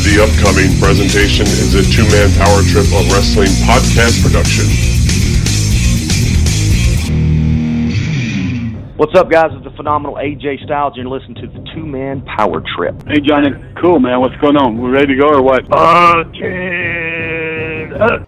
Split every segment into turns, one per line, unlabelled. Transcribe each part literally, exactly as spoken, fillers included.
The upcoming presentation is a two-man power trip of wrestling podcast production.
What's up, guys? It's the phenomenal A J Styles, and you're listening to the two-man power trip.
Hey, Johnny. Cool, man. What's going on? We ready to go or what?
Uh, ten, uh.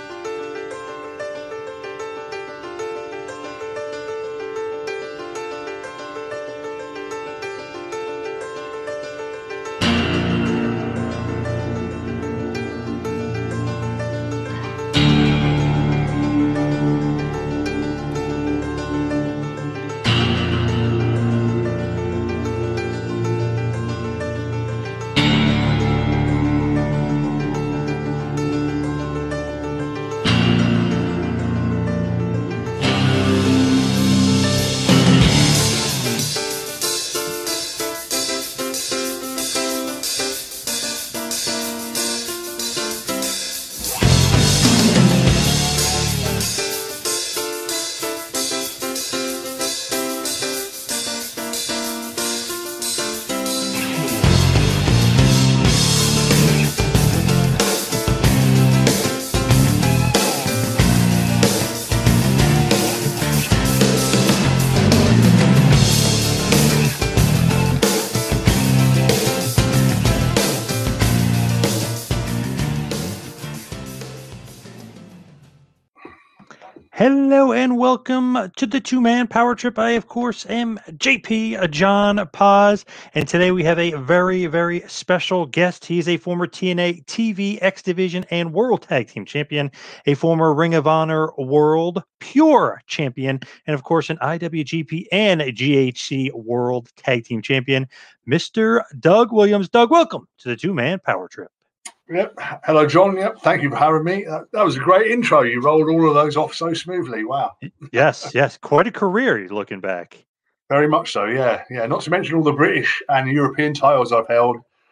Hello and welcome to the two-man power trip. I, of course, am J P, uh, John Paz, and today we have a very, very special guest. He is a former T N A T V, X Division, and World Tag Team Champion, a former Ring of Honor World Pure Champion, and, of course, an I W G P and a G H C World Tag Team Champion, Mister Doug Williams. Doug, welcome to the two-man power trip.
Yep. Hello, John. Yep. Thank you for having me. That, that was a great intro. You rolled all of those off so smoothly. Wow.
Yes, yes. Quite a career looking back.
Very much so. Yeah. Yeah. Not to mention all the British and European titles I've held.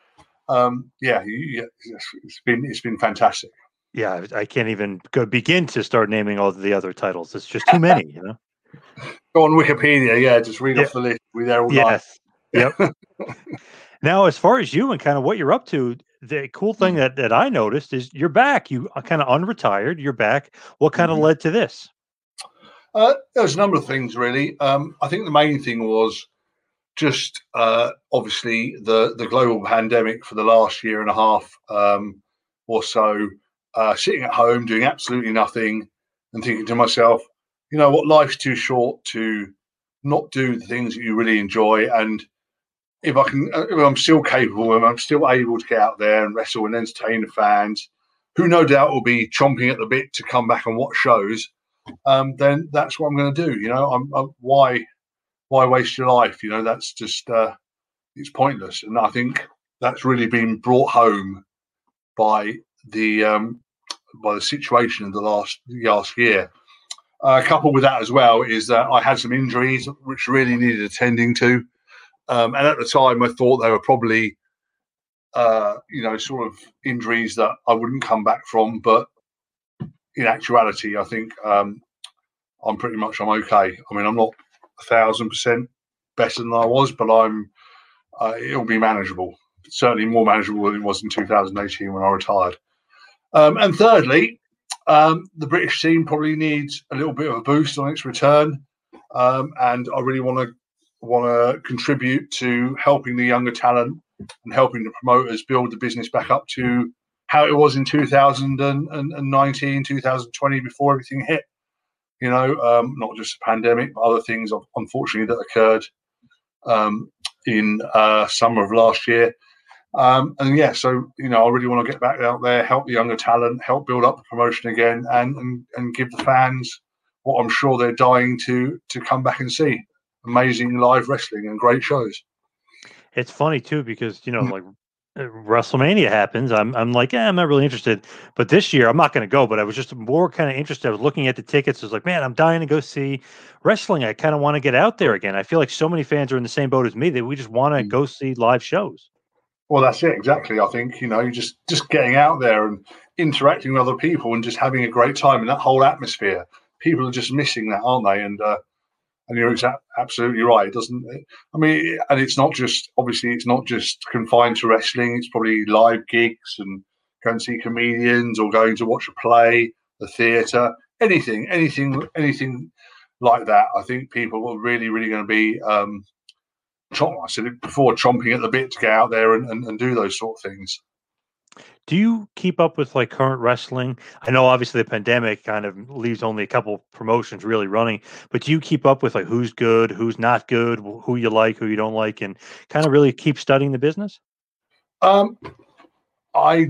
Um, yeah, yeah. It's been it's been fantastic.
Yeah, I can't even go begin to start naming all the other titles. It's just too many, you know.
Go on Wikipedia. Yeah, just read yep. off the list. We're there all
yes.
night.
Yep. Now, as far as you and kind of what you're up to, the cool thing that, that I noticed is you're back. You are kind of unretired. You're back. What kind of mm-hmm. led to this?
Uh, there's a number of things, really. Um, I think the main thing was just uh, obviously the, the global pandemic for the last year and a half um, or so, uh, sitting at home doing absolutely nothing and thinking to myself, you know what, life's too short to not do the things that you really enjoy. And if I can, if I'm still capable and I'm still able to get out there and wrestle and entertain the fans, who no doubt will be chomping at the bit to come back and watch shows, um, then that's what I'm going to do. You know, I'm, I'm, why, why waste your life? You know, that's just uh, it's pointless. And I think that's really been brought home by the um, by the situation of the last last year. Uh, coupled with that as well is that I had some injuries which really needed attending to. Um, and at the time, I thought they were probably, uh, you know, sort of injuries that I wouldn't come back from. But in actuality, I think um, I'm pretty much I'm okay. I mean, I'm not a thousand percent better than I was, but I'm. Uh, it'll be manageable. Certainly more manageable than it was in two thousand eighteen when I retired. Um, and thirdly, um, the British team probably needs a little bit of a boost on its return, um, and I really want to. want to contribute to helping the younger talent and helping the promoters build the business back up to how it was in two thousand nineteen, two thousand twenty before everything hit. You know, um, not just the pandemic, but other things, unfortunately, that occurred um, in uh, summer of last year. Um, and yeah, so, you know, I really want to get back out there, help the younger talent, help build up the promotion again and, and, and give the fans what I'm sure they're dying to to come back and see. Amazing live wrestling and great shows.
It's funny too because you know, like WrestleMania happens. I'm I'm like, yeah, I'm not really interested. But this year, I'm not going to go. But I was just more kind of interested. I was looking at the tickets. I was like, man, I'm dying to go see wrestling. I kind of want to get out there again. I feel like so many fans are in the same boat as me that we just want to go see live shows.
Well, that's it exactly. I think you know, you just just getting out there and interacting with other people and just having a great time in that whole atmosphere. People are just missing that, aren't they? And uh, And you're exa- absolutely right. It doesn't. I mean, and it's not just obviously it's not just confined to wrestling. It's probably live gigs and going to see comedians or going to watch a play, the theatre, anything, anything, anything like that. I think people are really, really going to be. Um, chomp, I said it before, chomping at the bit to get out there and, and, and do those sort of things.
Do you keep up with like current wrestling? I know obviously the pandemic kind of leaves only a couple promotions really running, but do you keep up with like who's good, who's not good, wh- who you like, who you don't like, and kind of really keep studying the business?
Um, I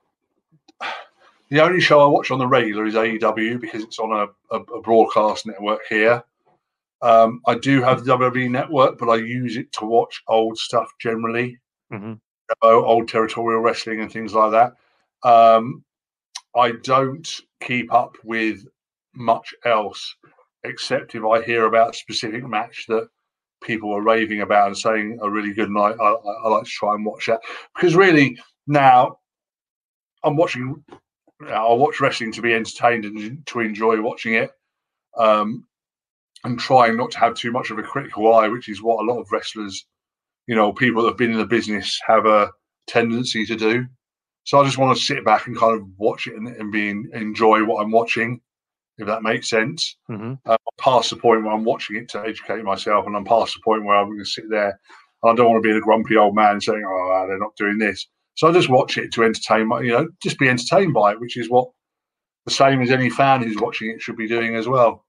the only show I watch on the regular is A E W because it's on a, a, a broadcast network here. Um, I do have the W W E network, but I use it to watch old stuff generally.
Mm-hmm.
Old territorial wrestling and things like that. Um, I don't keep up with much else except if I hear about a specific match that people are raving about and saying are really good, and I, I, I like to try and watch that. Because really now I'm watching, I'll watch wrestling to be entertained and to enjoy watching it, um, and trying not to have too much of a critical eye, which is what a lot of wrestlers, you know, people that have been in the business have a tendency to do. So I just want to sit back and kind of watch it and, and be in, enjoy what I'm watching, if that makes sense.
Mm-hmm.
Uh, I'm past the point where I'm watching it to educate myself, and I'm past the point where I'm going to sit there. And I don't want to be a grumpy old man saying, "Oh, they're not doing this." So I just watch it to entertain my, you know, just be entertained by it, which is what the same as any fan who's watching it should be doing as well.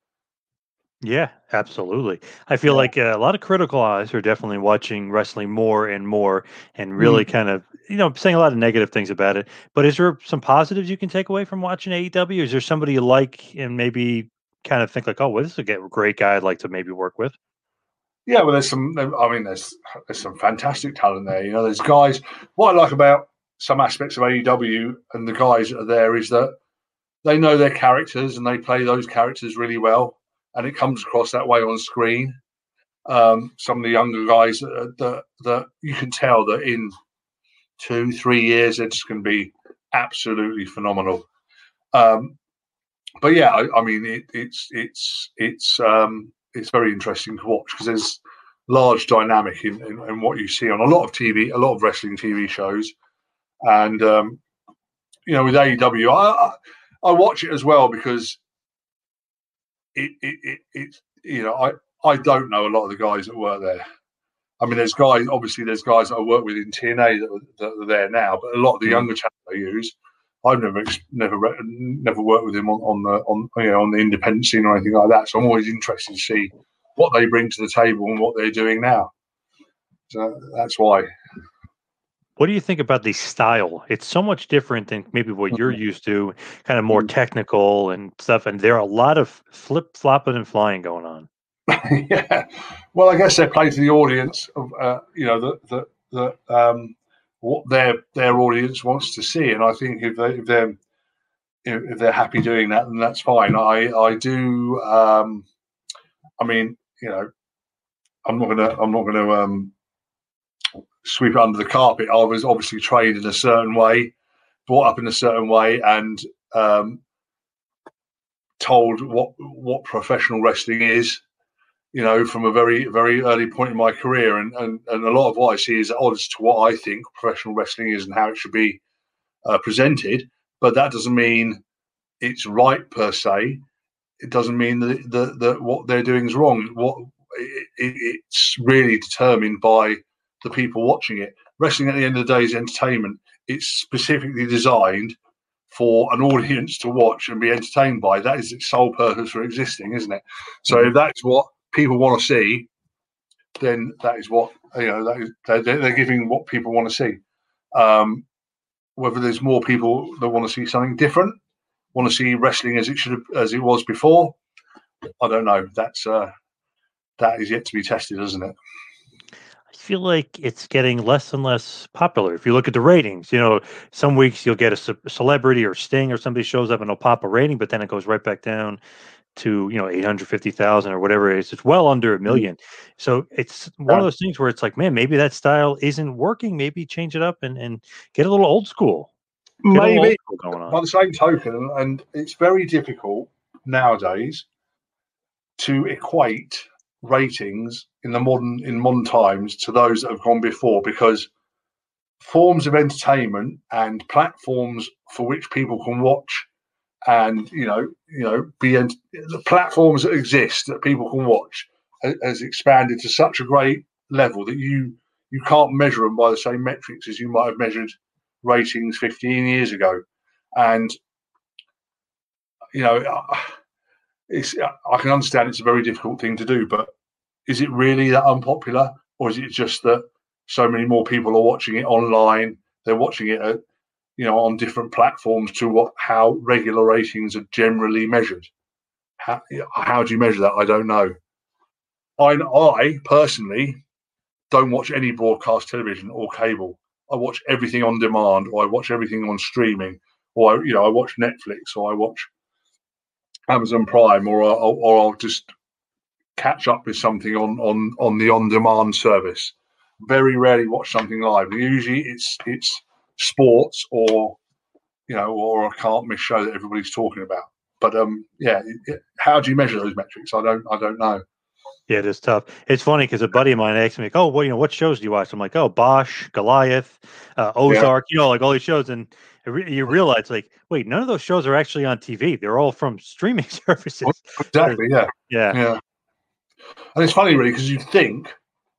Yeah, absolutely. I feel
Yeah.
like uh, a lot of critical eyes are definitely watching wrestling more and more and really kind of, you know, saying a lot of negative things about it. But is there some positives you can take away from watching A E W? Is there somebody you like and maybe kind of think like, oh, well, this is a g- great guy I'd like to maybe work with?
Yeah, well, there's some. I mean, there's there's some fantastic talent there. You know, there's guys. What I like about some aspects of A E W and the guys that are there is that they know their characters and they play those characters really well, and it comes across that way on screen. Um, some of the younger guys that, that that you can tell that in two, three years they're just going to be absolutely phenomenal. Um, but yeah, I, I mean, it, it's it's it's um, it's very interesting to watch because there's large dynamic in, in, in what you see on a lot of T V, a lot of wrestling T V shows, and um, you know, with A E W, I, I I watch it as well because it it, it it you know I I don't know a lot of the guys that work there. I mean, there's guys obviously there's guys that I work with in T N A that are, that are there now, but a lot of the younger talent I use, I've never never never worked with him on, on the on you know on the independent scene or anything like that. So I'm always interested to see what they bring to the table and what they're doing now. So that's why.
What do you think about the style? It's so much different than maybe what you're used to, kind of more technical and stuff. And there are a lot of flip flopping and flying going on.
Yeah, well, I guess they play to the audience of uh, you know that that that um, what their their audience wants to see, and I think if they if they're if they're happy doing that, then that's fine. I I do. Um, I mean, you know, I'm not gonna I'm not gonna um, sweep it under the carpet. I was obviously trained in a certain way, brought up in a certain way, and um, told what what professional wrestling is. You know, from a very, very early point in my career. And, and, and a lot of what I see is at odds to what I think professional wrestling is and how it should be uh, presented. But that doesn't mean it's right per se. It doesn't mean that, that, that what they're doing is wrong. What it, it, It's really determined by the people watching it. Wrestling at the end of the day is entertainment. It's specifically designed for an audience to watch and be entertained by. That is its sole purpose for existing, isn't it? So mm-hmm. if that's what people want to see, then that is what you know. That is, they're, they're giving what people want to see. Um, whether there's more people that want to see something different, want to see wrestling as it should have, as it was before, I don't know. That's uh, that is yet to be tested, isn't it?
I feel like it's getting less and less popular. If you look at the ratings, you know, some weeks you'll get a ce- celebrity or Sting or somebody shows up and it'll pop a rating, but then it goes right back down to, you know, eight hundred fifty thousand or whatever it is. It's well under a million. So it's one of those things where it's like, man, maybe that style isn't working. Maybe change it up and, and get a little old school. Get
maybe
old school going on.
By the same token, and it's very difficult nowadays to equate ratings in the modern in modern times to those that have gone before, because forms of entertainment and platforms for which people can watch and you know you know be ent- the platforms that exist that people can watch ha- has expanded to such a great level that you you can't measure them by the same metrics as you might have measured ratings fifteen years ago. And you know it's I can understand it's a very difficult thing to do, but is it really that unpopular, or is it just that so many more people are watching it online? They're watching it at, you know, on different platforms to what how regular ratings are generally measured. How, how do you measure that? I don't know. I, I personally don't watch any broadcast television or cable. I watch everything on demand, or I watch everything on streaming, or I, you know, I watch Netflix, or I watch Amazon Prime, or I'll, or I'll just catch up with something on on on the on-demand service. Very rarely watch something live. Usually, it's it's sports or you know or a can't miss show that everybody's talking about. But um, yeah, it, how do you measure those metrics? I don't I don't know.
Yeah, it is tough. It's funny because a buddy of mine asked me, like, "Oh, well, you know, what shows do you watch?" I'm like, "Oh, Bosch, Goliath, uh, Ozark, yeah. you know, like all these shows." And re- you realize, like, wait, none of those shows are actually on T V. They're all from streaming services.
Exactly. Yeah.
Yeah.
Yeah. And it's funny, really, because you think,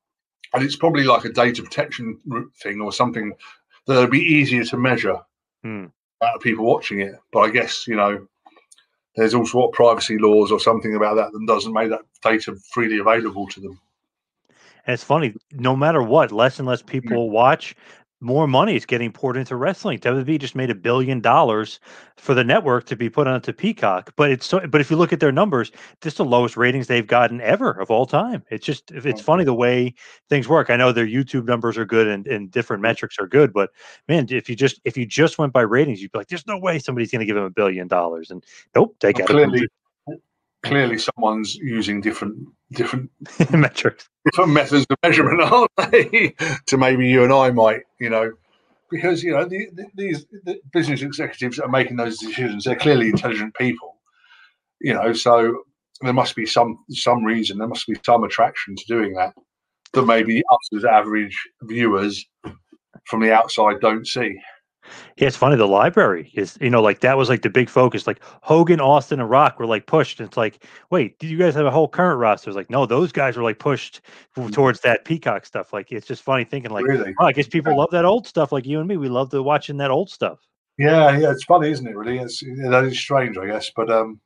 and it's probably like a data protection thing or something that would be easier to measure
hmm.
out of people watching it. But I guess, you know, there's also what privacy laws or something about that that doesn't make that data freely available to them.
And it's funny, no matter what, less and less people watch, more money is getting poured into wrestling. W W E just made a billion dollars for the network to be put onto Peacock. But it's so, but if you look at their numbers, this is the lowest ratings they've gotten ever of all time. It's just, it's funny the way things work. I know their YouTube numbers are good and, and different metrics are good, but man, if you just, if you just went by ratings, you'd be like, there's no way somebody's going to give them a billion dollars. And nope, they got
clearly, clearly someone's using different, different
metrics.
Different methods of measurement, aren't they? To maybe you and I might, you know, because you know the, the, these the business executives that are making those decisions, they're clearly intelligent people, you know. So there must be some some reason, there must be some attraction to doing that that maybe us as average viewers from the outside don't see.
Yeah, it's funny. The library is, you know, like that was like the big focus. Like Hogan, Austin, and Rock were like pushed. And it's like, wait, do you guys have a whole current roster? It's like, no, those guys were like pushed towards that Peacock stuff. Like, it's just funny thinking, like,
really?
oh, I guess people love that old stuff. Like you and me, we love the watching that old stuff.
Yeah, yeah, it's funny, isn't it? Really, it's yeah, that is strange, I guess. But um,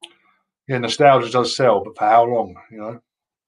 yeah, nostalgia does sell, but for how long? You know.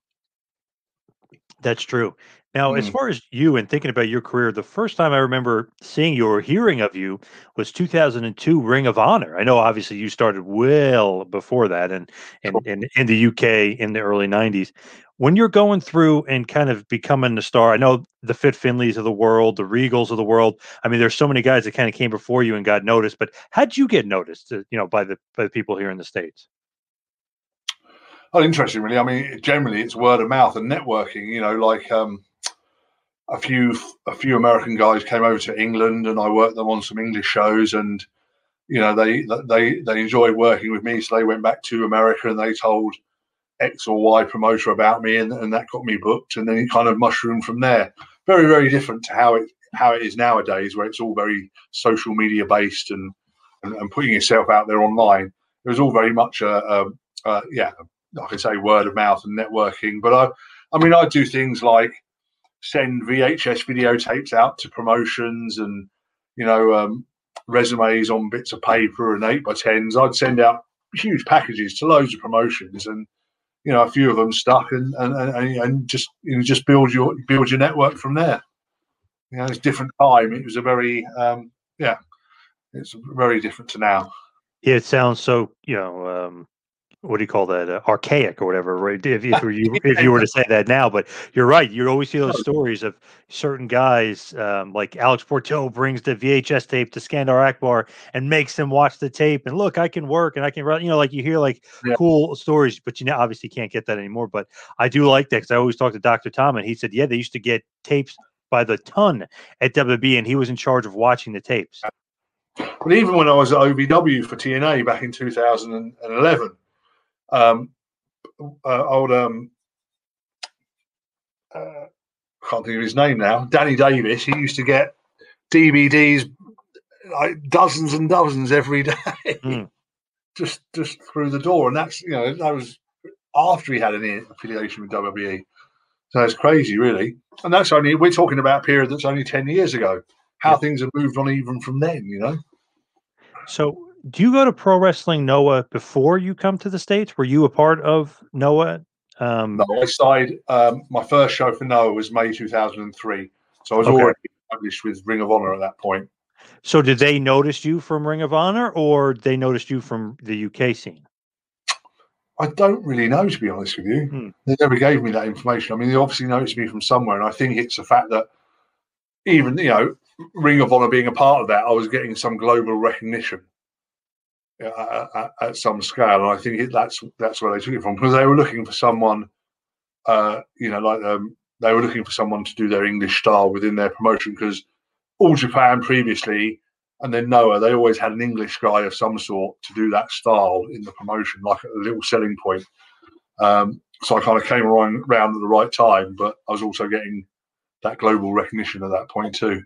That's true. Now, mm. as far as you and thinking about your career, the first time I remember seeing you or hearing of you was two thousand two Ring of Honor. I know, obviously, you started well before that, and and in, in, in the U K in the early nineties. When you're going through and kind of becoming the star, I know the Fit Finleys of the world, the Regals of the world. I mean, there's so many guys that kind of came before you and got noticed. But how'd you get noticed? You know, by the by the people here in the States.
Oh, interesting, really. I mean, generally it's word of mouth and networking. You know, like um, a few a few American guys came over to England, and I worked them on some English shows, and you know, they they they enjoyed working with me, so they went back to America and they told X or Y promoter about me, and, and that got me booked, and then it kind of mushroomed from there. Very, very different to how it how it is nowadays, where it's all very social media based and and, and putting yourself out there online. It was all very much a, a, a yeah. like I say, word of mouth and networking. But I, I mean, I do things like send V H S videotapes out to promotions and, you know, um, resumes on bits of paper and eight by tens. I'd send out huge packages to loads of promotions, and you know, a few of them stuck, and and and, and just you know, just build your build your network from there. You know, it's a different time. It was a very um, yeah, it's very different to now.
Yeah, it sounds so, you know. Um... what do you call that? Uh, archaic or whatever, right? If, if you if you were to say that now, but you're right. You always see those stories of certain guys, um, like Alex Portillo brings the V H S tape to Skandar Akbar and makes them watch the tape. And look, I can work and I can run. You know, like you hear like yeah. cool stories, but you know, obviously can't get that anymore. But I do like that because I always talk to Doctor Tom, and he said, yeah, they used to get tapes by the ton at W W E, and he was in charge of watching the tapes.
But even when I was at O V W for T N A back in two thousand eleven. Um, uh, old um, uh, can't think of his name now. Danny Davis. He used to get D V Ds like dozens and dozens every day, mm. just just through the door, and that's you know that was after he had any affiliation with W W E. So it's crazy, really. And that's only we're talking about a period that's only ten years ago. How yeah. things have moved on even from then, you know.
So, do you go to Pro Wrestling Noah before you come to the States? Were you a part of Noah? Um,
no, I started. Um, my first show for Noah was May two thousand three. So I was okay. already established with Ring of Honor at that point.
So, did they notice you from Ring of Honor, or they noticed you from the U K scene?
I don't really know, to be honest with you. Hmm. They never gave me that information. I mean, they obviously noticed me from somewhere, and I think it's the fact that even, you know, Ring of Honor being a part of that, I was getting some global recognition at, at, at some scale, and I think it, that's that's where they took it from, because they were looking for someone, uh, you know, like um, they were looking for someone to do their English style within their promotion, because All Japan previously, and then Noah, they always had an English guy of some sort to do that style in the promotion, like a little selling point. Um, so I kind of came around, around at the right time, but I was also getting that global recognition at that point too.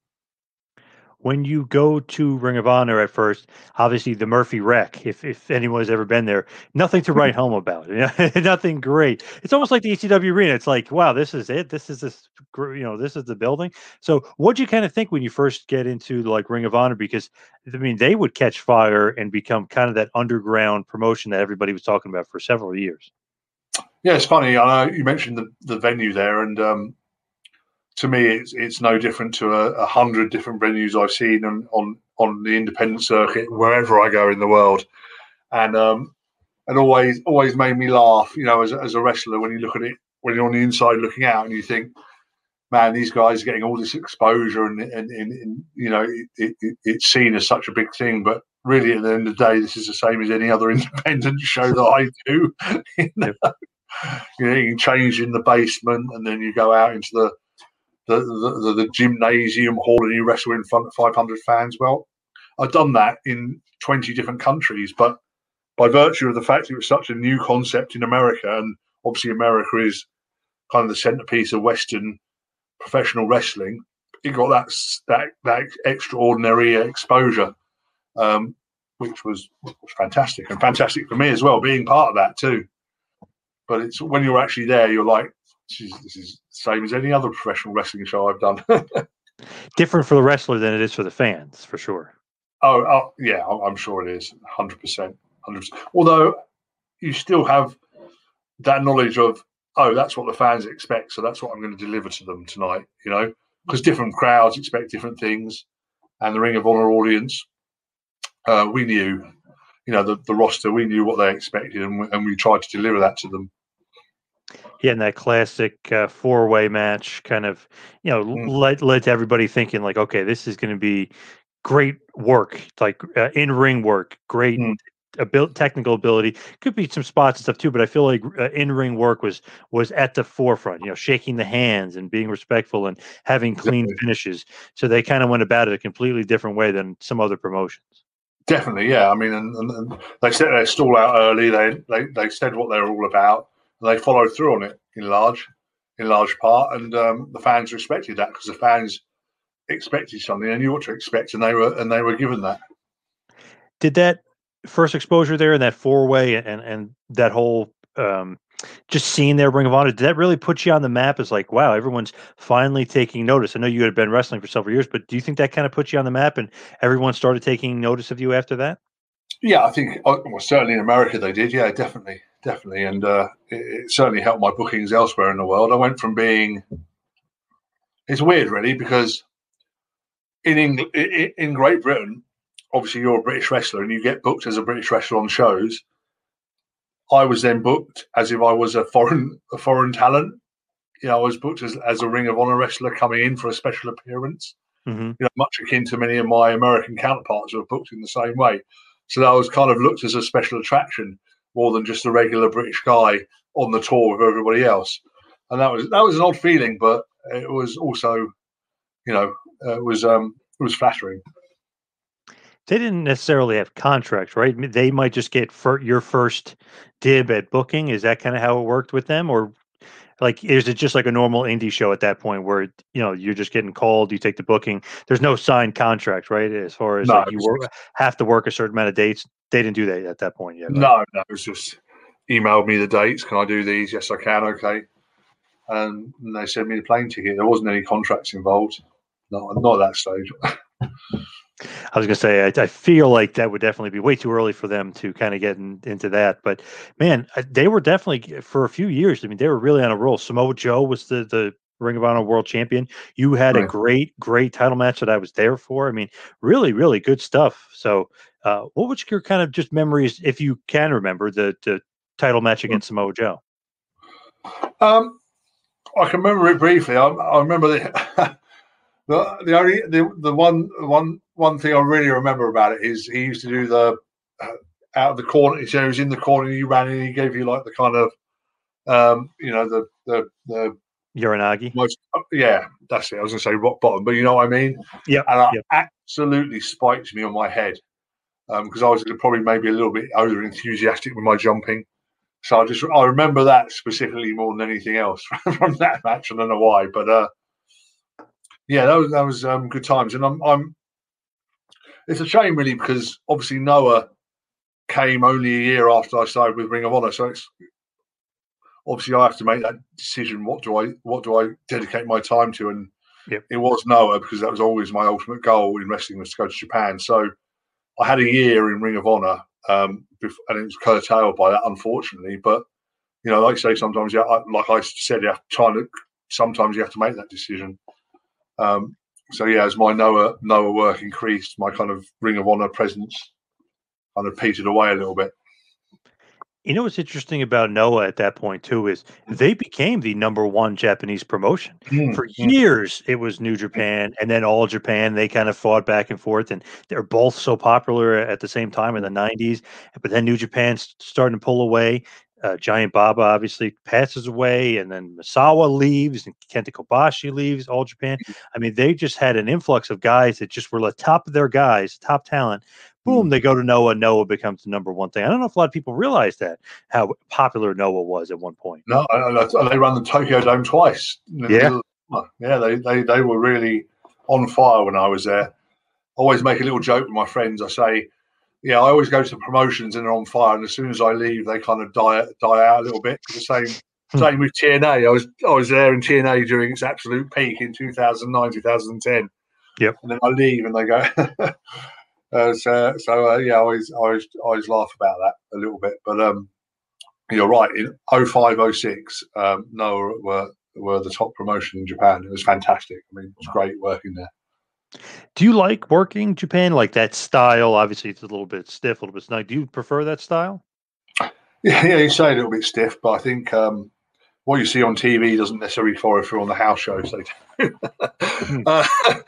When you go to Ring of Honor at first, obviously the Murphy Wreck, if if anyone has ever been there, nothing to write home about. You know? Nothing great. It's almost like the E C W arena. It's like, wow, this is it. This is this, you know, this is the building. So what do you kind of think when you first get into like Ring of Honor? Because I mean, they would catch fire and become kind of that underground promotion that everybody was talking about for several years.
Yeah, it's funny. I know you mentioned the, the venue there, and um, to me, it's it's no different to a, a hundred different venues I've seen on, on on the independent circuit wherever I go in the world, and um, and always always made me laugh. You know, as as a wrestler, when you look at it, when you're on the inside looking out, and you think, man, these guys are getting all this exposure, and and, and, and you know, it, it, it's seen as such a big thing, but really, at the end of the day, this is the same as any other independent show that I do. You know, you know, you can change in the basement, and then you go out into the The, the, the gymnasium hall and you wrestle in front of five hundred fans. Well, I've done that in twenty different countries, but by virtue of the fact it was such a new concept in America, and obviously America is kind of the centerpiece of Western professional wrestling, it got that that, that extraordinary exposure, um, which was, was fantastic, and fantastic for me as well, being part of that too. But it's when you're actually there, you're like, This is, this is the same as any other professional wrestling show I've done.
Different for the wrestler than it is for the fans, for sure.
Oh, oh yeah, I'm sure it is, one hundred percent. one hundred percent. Although you still have that knowledge of, oh, that's what the fans expect, so that's what I'm going to deliver to them tonight, you know? Because different crowds expect different things, and the Ring of Honor audience, uh, we knew, you know, the, the roster, we knew what they expected, and we, and we tried to deliver that to them.
Yeah, and that classic uh, four-way match kind of, you know, mm. led, led to everybody thinking like, okay, this is going to be great work, like uh, in-ring work, great mm. abil- technical ability. Could be some spots and stuff too, but I feel like uh, in-ring work was was at the forefront, you know, shaking the hands and being respectful and having clean Definitely. finishes. So they kind of went about it a completely different way than some other promotions.
Definitely, yeah. I mean, and, and, and they set their stall out early. They, they they said what they were all about. They followed through on it in large, in large part, and um, the fans respected that, because the fans expected something and knew what to expect, and they were and they were given that.
Did that first exposure there in that four way and and that whole um, just seeing their Ring of Honor, did that really put you on the map as like, wow, everyone's finally taking notice? I know you had been wrestling for several years, but do you think that kind of put you on the map and everyone started taking notice of you after that?
Yeah, I think well, certainly in America they did. Yeah, definitely. Definitely, and uh, it, it certainly helped my bookings elsewhere in the world. I went from being, it's weird really, because in England, in Great Britain, obviously you're a British wrestler and you get booked as a British wrestler on shows. I was then booked as if I was a foreign a foreign talent. You know, I was booked as, as a Ring of Honor wrestler coming in for a special appearance. Mm-hmm. You know, much akin to many of my American counterparts who are booked in the same way. So that was kind of looked as a special attraction, more than just a regular British guy on the tour with everybody else. And that was that was an odd feeling, but it was also, you know, uh, it was um, it was flattering.
they didn't necessarily have contracts, right? I mean, they might just get fir- your first dib at booking. Is that kind of how it worked with them, or like is it just like a normal indie show at that point where you know you're just getting called, you take the booking? There's no signed contract, right? As far as
No,
like you work, have to work a certain amount of dates. They didn't do that at that point yet. Right?
No, no, it was just emailed me the dates. Can I do these? Yes, I can. Okay. And they sent me the plane ticket. There wasn't any contracts involved. No, not at that stage.
I was going to say, I, I feel like that would definitely be way too early for them to kind of get in, into that. But man, they were definitely for a few years. I mean, they were really on a roll. Samoa Joe was the the Ring of Honor World Champion. You had right. a great, great title match that I was there for. I mean, really, really good stuff. So, uh, what was your kind of just memories, if you can remember, the the title match against mm-hmm. Samoa Joe?
Um, I can remember it briefly. I, I remember the. The, the only the, the one one one thing I really remember about it is he used to do the uh, out of the corner. So he was in the corner, you ran in, he gave you like the kind of um, you know the the the
Uranagi.
Most, yeah, that's it. I was going to say rock bottom, but you know what I mean.
Yeah,
and it
yep.
absolutely spiked me on my head because um, I was probably maybe a little bit over enthusiastic with my jumping. So I just I remember that specifically more than anything else from that match. I don't know why, but. uh Yeah, that was that was um, good times, and I'm, I'm. It's a shame, really, because obviously Noah came only a year after I started with Ring of Honor, so it's obviously I have to make that decision. What do I what do I dedicate my time to? And
yep.
it was Noah because that was always my ultimate goal in wrestling was to go to Japan. So I had a year in Ring of Honor, um, before, and it was curtailed by that, unfortunately. But you know, like I say, sometimes, yeah, like I said, you have to try to. Sometimes you have to make that decision. Um, so yeah, as my Noah Noah work increased, my kind of Ring of Honor presence kind of petered away a little bit.
You know what's interesting about Noah at that point too is they became the number one Japanese promotion.
Mm,
For
mm.
years it was New Japan and then All Japan. They kind of fought back and forth, and they're both so popular at the same time in the nineties. But then New Japan's starting to pull away. Uh, Giant Baba obviously passes away, and then Misawa leaves, and Kenta Kobashi leaves All Japan. I mean, they just had an influx of guys that just were the top of their guys, top talent. Boom, mm. they go to Noah. Noah becomes the number one thing. I don't know if a lot of people realize that, how popular Noah was at one point.
No, I, I, they ran the Tokyo Dome twice.
Yeah.
Yeah, they, they, they were really on fire when I was there. I always make a little joke with my friends. I say, yeah, I always go to promotions and they're on fire, and as soon as I leave, they kind of die die out a little bit. The same same with T N A. I was I was there in T N A during its absolute peak in two thousand nine, two thousand ten.
Yep.
And then I leave, and they go. uh, so so uh, yeah, I always I always I always laugh about that a little bit. But um, you're right. In oh five, oh six, um, Noah were were the top promotion in Japan. It was fantastic. I mean, it was great working there.
Do you like working Japan, like that style? Obviously, it's a little bit stiff, a little bit snug. Do you prefer that style?
Yeah, yeah, you say a little bit stiff, but I think um, what you see on T V doesn't necessarily follow through on the house shows. They do. uh,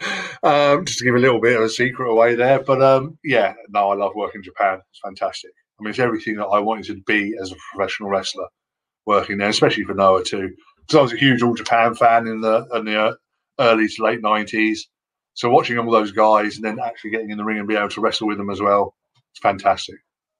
um, just to give a little bit of a secret away there. But um, yeah, no, I love working Japan. It's fantastic. I mean, it's everything that I wanted to be as a professional wrestler working there, especially for Noah too. Because I was a huge All Japan fan in the in the early to late nineties. So watching all those guys and then actually getting in the ring and be able to wrestle with them as well, it's fantastic.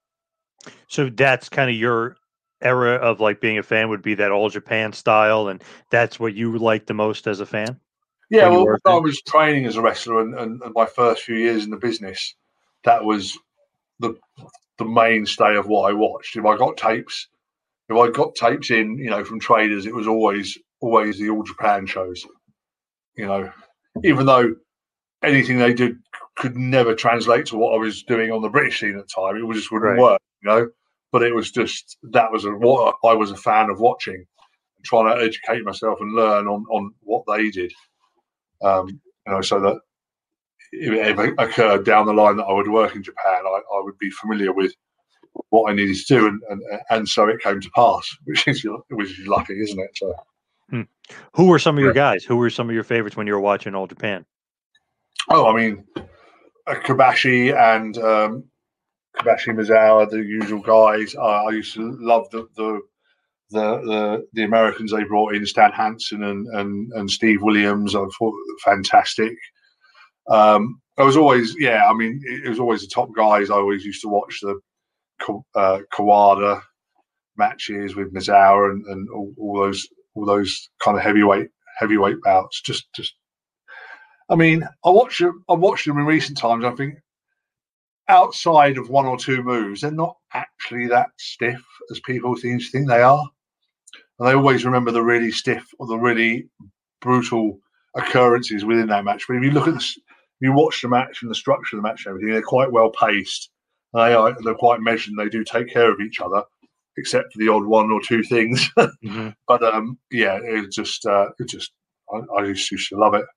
So that's kind of your era of like being a fan, would be that All Japan style, and that's what you like the most as a fan?
Yeah, well, when I was training as a wrestler and, and, and my first few years in the business, that was the the mainstay of what I watched. If I got tapes, if I got tapes in, you know, from traders, it was always always the All Japan shows. You know, even though anything they did could never translate to what I was doing on the British scene at the time. It just wouldn't
right.
work, you know. But it was just that was a, what I was a fan of watching, and trying to educate myself and learn on, on what they did. Um, you know, so that if it ever occurred down the line that I would work in Japan, I, I would be familiar with what I needed to do, and, and and so it came to pass, which is which is lucky, isn't it? So,
hmm. Who were some of your guys? Who were some of your favorites when you were watching All Japan?
Oh, I mean, uh, Kobashi and um, Kobashi Misawa, the usual guys. Uh, I used to love the, the the the the Americans they brought in, Stan Hansen and and, and Steve Williams. I thought fantastic. Um, I was always, yeah. I mean, it, it was always the top guys. I always used to watch the uh, Kawada matches with Misawa and, and all, all those all those kind of heavyweight heavyweight bouts. Just, just. I mean, I watch them. I watched them in recent times. I think outside of one or two moves, they're not actually that stiff as people seem to think they are. And they always remember the really stiff or the really brutal occurrences within that match. But if you look at this, if you watch the match and the structure of the match and everything, they're quite well paced. They are they're quite measured. They do take care of each other, except for the odd one or two things. mm-hmm. But um, yeah, it just uh, it just I, I just used to love it.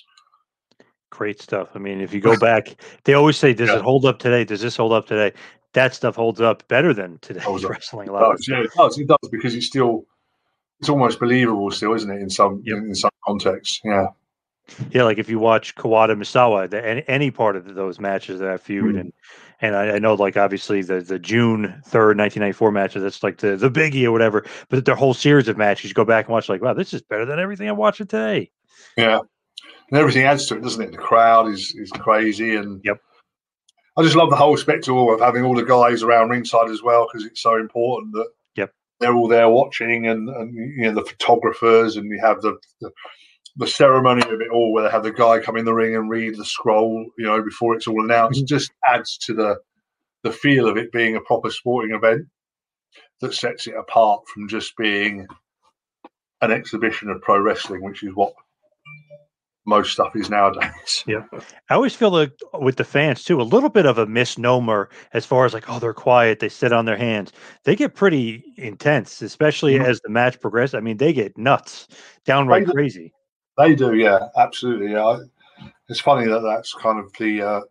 Great stuff. I mean, if you go back, they always say, "Does yeah. it hold up today? Does this hold up today?" That stuff holds up better than today's wrestling. A lot.
It does, yeah, it does. It does because it's still it's almost believable, still, isn't it? In some yep. in, in some contexts, yeah.
Yeah, like if you watch Kawada Misawa, the, any, any part of those matches that feud, mm. and and I, I know like obviously the the June third, nineteen ninety four matches, that's like the the biggie or whatever. But their whole series of matches, you go back and watch, like, wow, this is better than everything I'm watching today.
Yeah. And everything adds to it, doesn't it? The crowd is is crazy, and
yep.
I just love the whole spectacle of having all the guys around ringside as well, because it's so important that
yep.
they're all there watching, and, and you know the photographers, and you have the, the the ceremony of it all, where they have the guy come in the ring and read the scroll, you know, before it's all announced. Mm-hmm. It just adds to the the feel of it being a proper sporting event that sets it apart from just being an exhibition of pro wrestling, which is what most stuff is nowadays.
Yeah, I always feel like with the fans too, a little bit of a misnomer as far as like, oh, they're quiet, they sit on their hands. They get pretty intense, especially mm-hmm. as the match progresses. I mean, they get nuts, downright
they
crazy.
They do, yeah, absolutely. Yeah, it's funny that that's kind of the uh,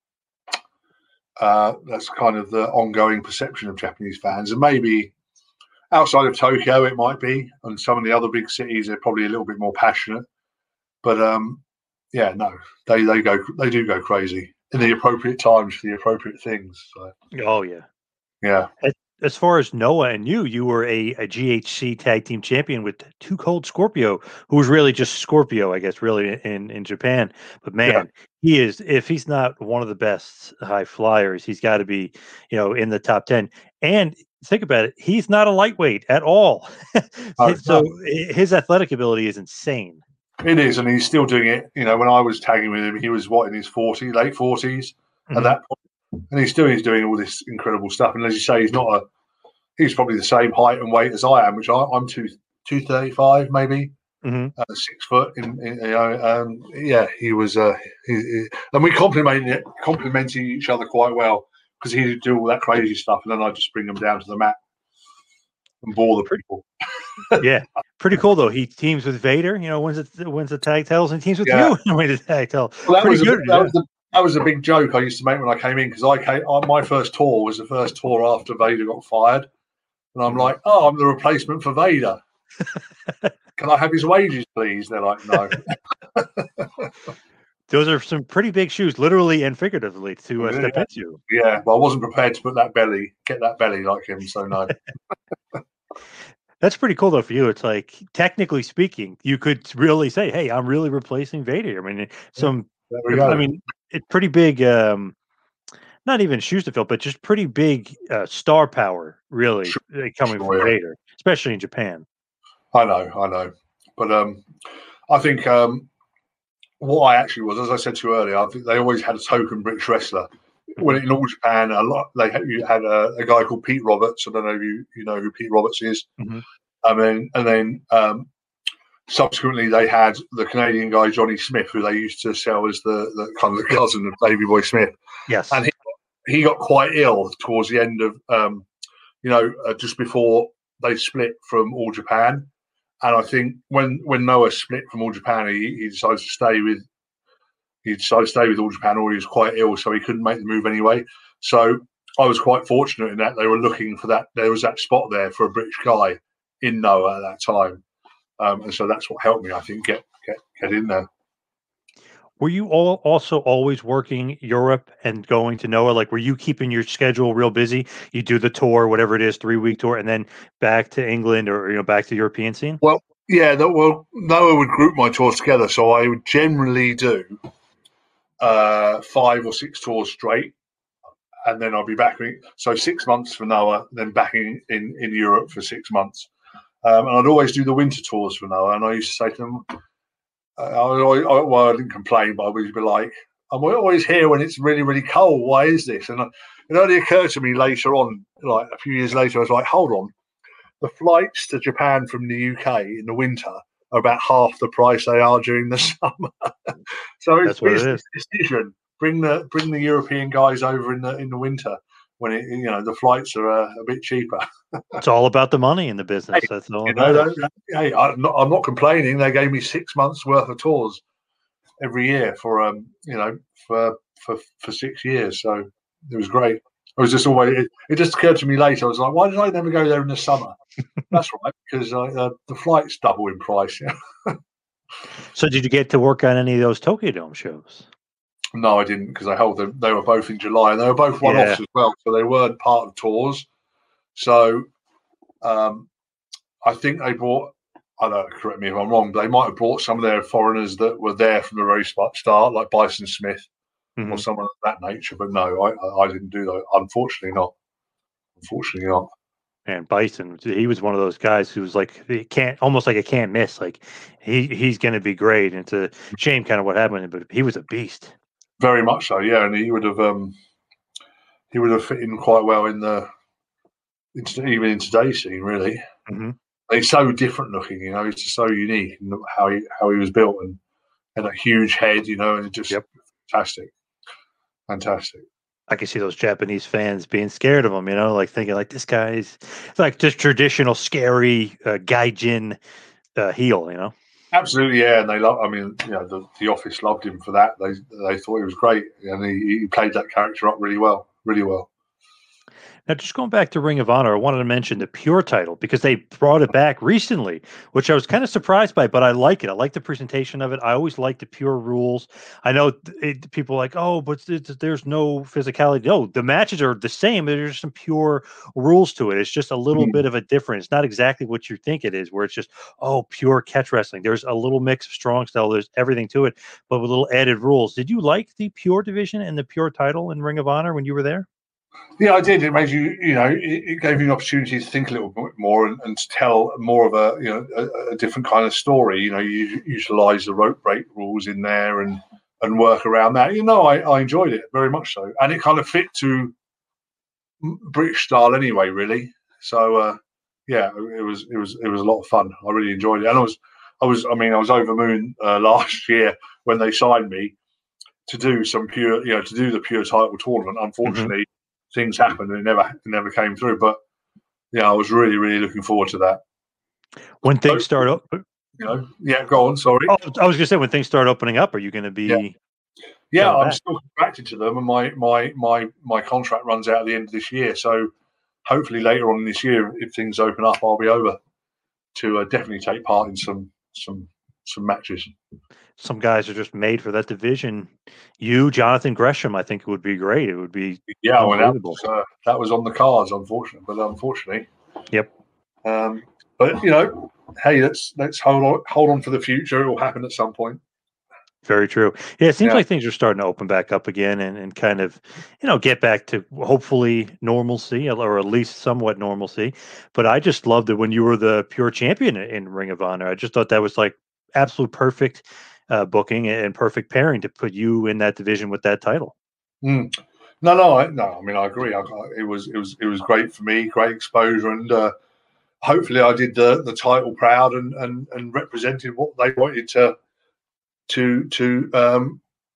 uh, that's kind of the ongoing perception of Japanese fans, and maybe outside of Tokyo, it might be, and some of the other big cities, they're probably a little bit more passionate. But um, yeah, no, they, they go they do go crazy in the appropriate times for the appropriate things. So.
Oh yeah,
yeah.
As far as Noah and you, you were a, a G H C tag team champion with Too Cold Scorpio, who was really just Scorpio, I guess, really in, in Japan. But man, yeah. he is, if he's not one of the best high flyers, he's got to be, you know, in the top ten. And think about it, he's not a lightweight at all. Oh, so no. His athletic ability is insane.
It is, and he's still doing it. You know, when I was tagging with him, he was what in his forties, late forties mm-hmm. at that point, and he's still he's doing all this incredible stuff. And as you say, he's not a he's probably the same height and weight as I am, which I, I'm two two thirty five maybe,
mm-hmm.
uh, six foot. In, in you know, um, yeah, he was, uh, he, he, and we complimented complimented each other quite well because he'd do all that crazy stuff, and then I'd just bring them down to the mat and bore the people.
Yeah, pretty cool though. He teams with Vader, you know, wins the wins the tag titles, and teams with
yeah.
you and wins the tag title.
Well, that,
pretty
was
good,
a,
yeah.
that, was the, that was a big joke I used to make when I came in, because I came. I, my first tour was the first tour after Vader got fired, and I'm like, "Oh, I'm the replacement for Vader. Can I have his wages, please?" They're like, "No."
Those are some pretty big shoes, literally and figuratively, to uh, step
yeah.
into.
Yeah, well, I wasn't prepared to put that belly, get that belly like him, so no.
That's pretty cool, though, for you. It's like, technically speaking, you could really say, hey, I'm really replacing Vader. I mean, some,
yeah,
I mean, it's pretty big, um, not even shoes to fill, but just pretty big uh, star power, really, sure. coming sure, from yeah. Vader, especially in Japan.
I know, I know. But um, I think um, what I actually was, as I said to you earlier, I think they always had a token British wrestler. When in All Japan, a lot they had, you had a, a guy called Pete Roberts. I don't know if you you know who Pete Roberts is.
Mm-hmm.
I mean, and then um, subsequently they had the Canadian guy Johnny Smith, who they used to sell as the, the kind of the cousin of Davey Boy Smith.
Yes,
and he he got quite ill towards the end of um, you know uh, just before they split from All Japan, and I think when when Noah split from All Japan, he, he decided to stay with. He decided to stay with All Japan, or he was quite ill, so he couldn't make the move anyway. So I was quite fortunate in that they were looking for that. There was that spot there for a British guy in Noah at that time, um, and so that's what helped me, I think, get get get in there.
Were you all also always working Europe and going to Noah? Like, were you keeping your schedule real busy? You do the tour, whatever it is, three week tour, and then back to England or you know back to the European scene.
Well, yeah, that, well, Noah would group my tours together, so I would generally do. uh, five or six tours straight, and then I'll be back. In, so six months for Noah, then back in, in, in Europe for six months. Um, and I'd always do the winter tours for Noah. And I used to say to them, uh, I, I, well, I didn't complain, but I would be like, I'm always here when it's really, really cold. Why is this? And it only occurred to me later on, like a few years later, I was like, hold on. The flights to Japan from the U K in the winter are about half the price they are during the summer. So it's
That's what it
business
is.
decision. Bring the bring the European guys over in the in the winter when it, you know the flights are uh, a bit cheaper.
It's all about the money in the business.
Hey,
That's all.
You know, don't- hey, I'm not, I'm not complaining. They gave me six months worth of tours every year for um you know for for for six years. So it was great. I was just always. It, it just occurred to me later. I was like, why did I never go there in the summer? That's right, because uh, uh, the flight's double in price. Yeah.
So did you get to work on any of those Tokyo Dome shows?
No, I didn't, because I held them. They were both in July, and they were both one-offs
Yeah.
as well, so they weren't part of tours. So um, I think they brought. I don't know, correct me if I'm wrong, but they might have brought some of their foreigners that were there from the very start, like Bison Smith
Mhm.
or someone of that nature. But no, I, I didn't do that. Unfortunately, not. Unfortunately, not.
And Bison, he was one of those guys who was like he can't almost like a can't miss. Like he he's going to be great. And it's a shame kind of what happened, but he was a beast.
Very much so, yeah. And he would have, um, he would have fit in quite well in the, into, even in today's scene, really.
Mhm.
He's so different looking, you know. He's just so unique in how he how he was built, and and a huge head, you know, and it just
Yep.
fantastic, fantastic.
I can see those Japanese fans being scared of him, you know, like thinking like this guy's like just traditional scary uh, gaijin uh, heel, you know.
Absolutely, yeah. And they love. I mean, you know, the, the office loved him for that. They they thought he was great, and he, he played that character up really well, really well.
Now, just going back to Ring of Honor, I wanted to mention the Pure title because they brought it back recently, which I was kind of surprised by, but I like it. I like the presentation of it. I always like the Pure rules. I know th- it, people are like, oh, but th- th- there's no physicality. No, the matches are the same. There's some pure rules to it. It's just a little
Mm.
bit of a difference. It's not exactly what you think it is, where it's just, oh, pure catch wrestling. There's a little mix of strong style. There's everything to it, but with little added rules. Did you like the Pure division and the Pure title in Ring of Honor when you were there?
Yeah, I did. It made you, you know, it, it gave you an opportunity to think a little bit more and, and to tell more of a, you know, a, a different kind of story. You know, you utilize the rope break rules in there and and work around that. You know, I, I enjoyed it very much so, and it kind of fit to British style anyway, really. So uh, yeah, it was it was it was a lot of fun. I really enjoyed it, and I was I was I mean I was over the moon uh, last year when they signed me to do some pure, you know, to do the pure title tournament. Unfortunately. Mm-hmm. Things happened and it never it never came through. But yeah, I was really, really looking forward to that.
When things start up,
you know, yeah, go on, sorry.
Oh, I was gonna say when things start opening up, are you gonna be
Yeah, yeah I'm
back?
still contracted to them, and my my my my contract runs out at the end of this year. So hopefully later on this year, if things open up, I'll be over to uh, definitely take part in some some some matches.
Some guys are just made for that division. You, Jonathan Gresham, I think it would be great. It would be
yeah. Well, that was, uh, that was on the cards, unfortunately. But unfortunately,
yep.
Um, but you know, hey, let's let's hold on hold on for the future. It will happen at some point.
Very true. Yeah, it seems
Yeah.
like things are starting to open back up again and, and kind of, you know, get back to hopefully normalcy or at least somewhat normalcy. But I just loved it when you were the pure champion in Ring of Honor. I just thought that was like absolute perfect uh, booking and perfect pairing to put you in that division with that title.
Mm. No, no, I, no. I mean, I agree. I, I, it was it was it was great for me, great exposure, and uh, hopefully, I did the the title proud and and and represented what they wanted to. to to um,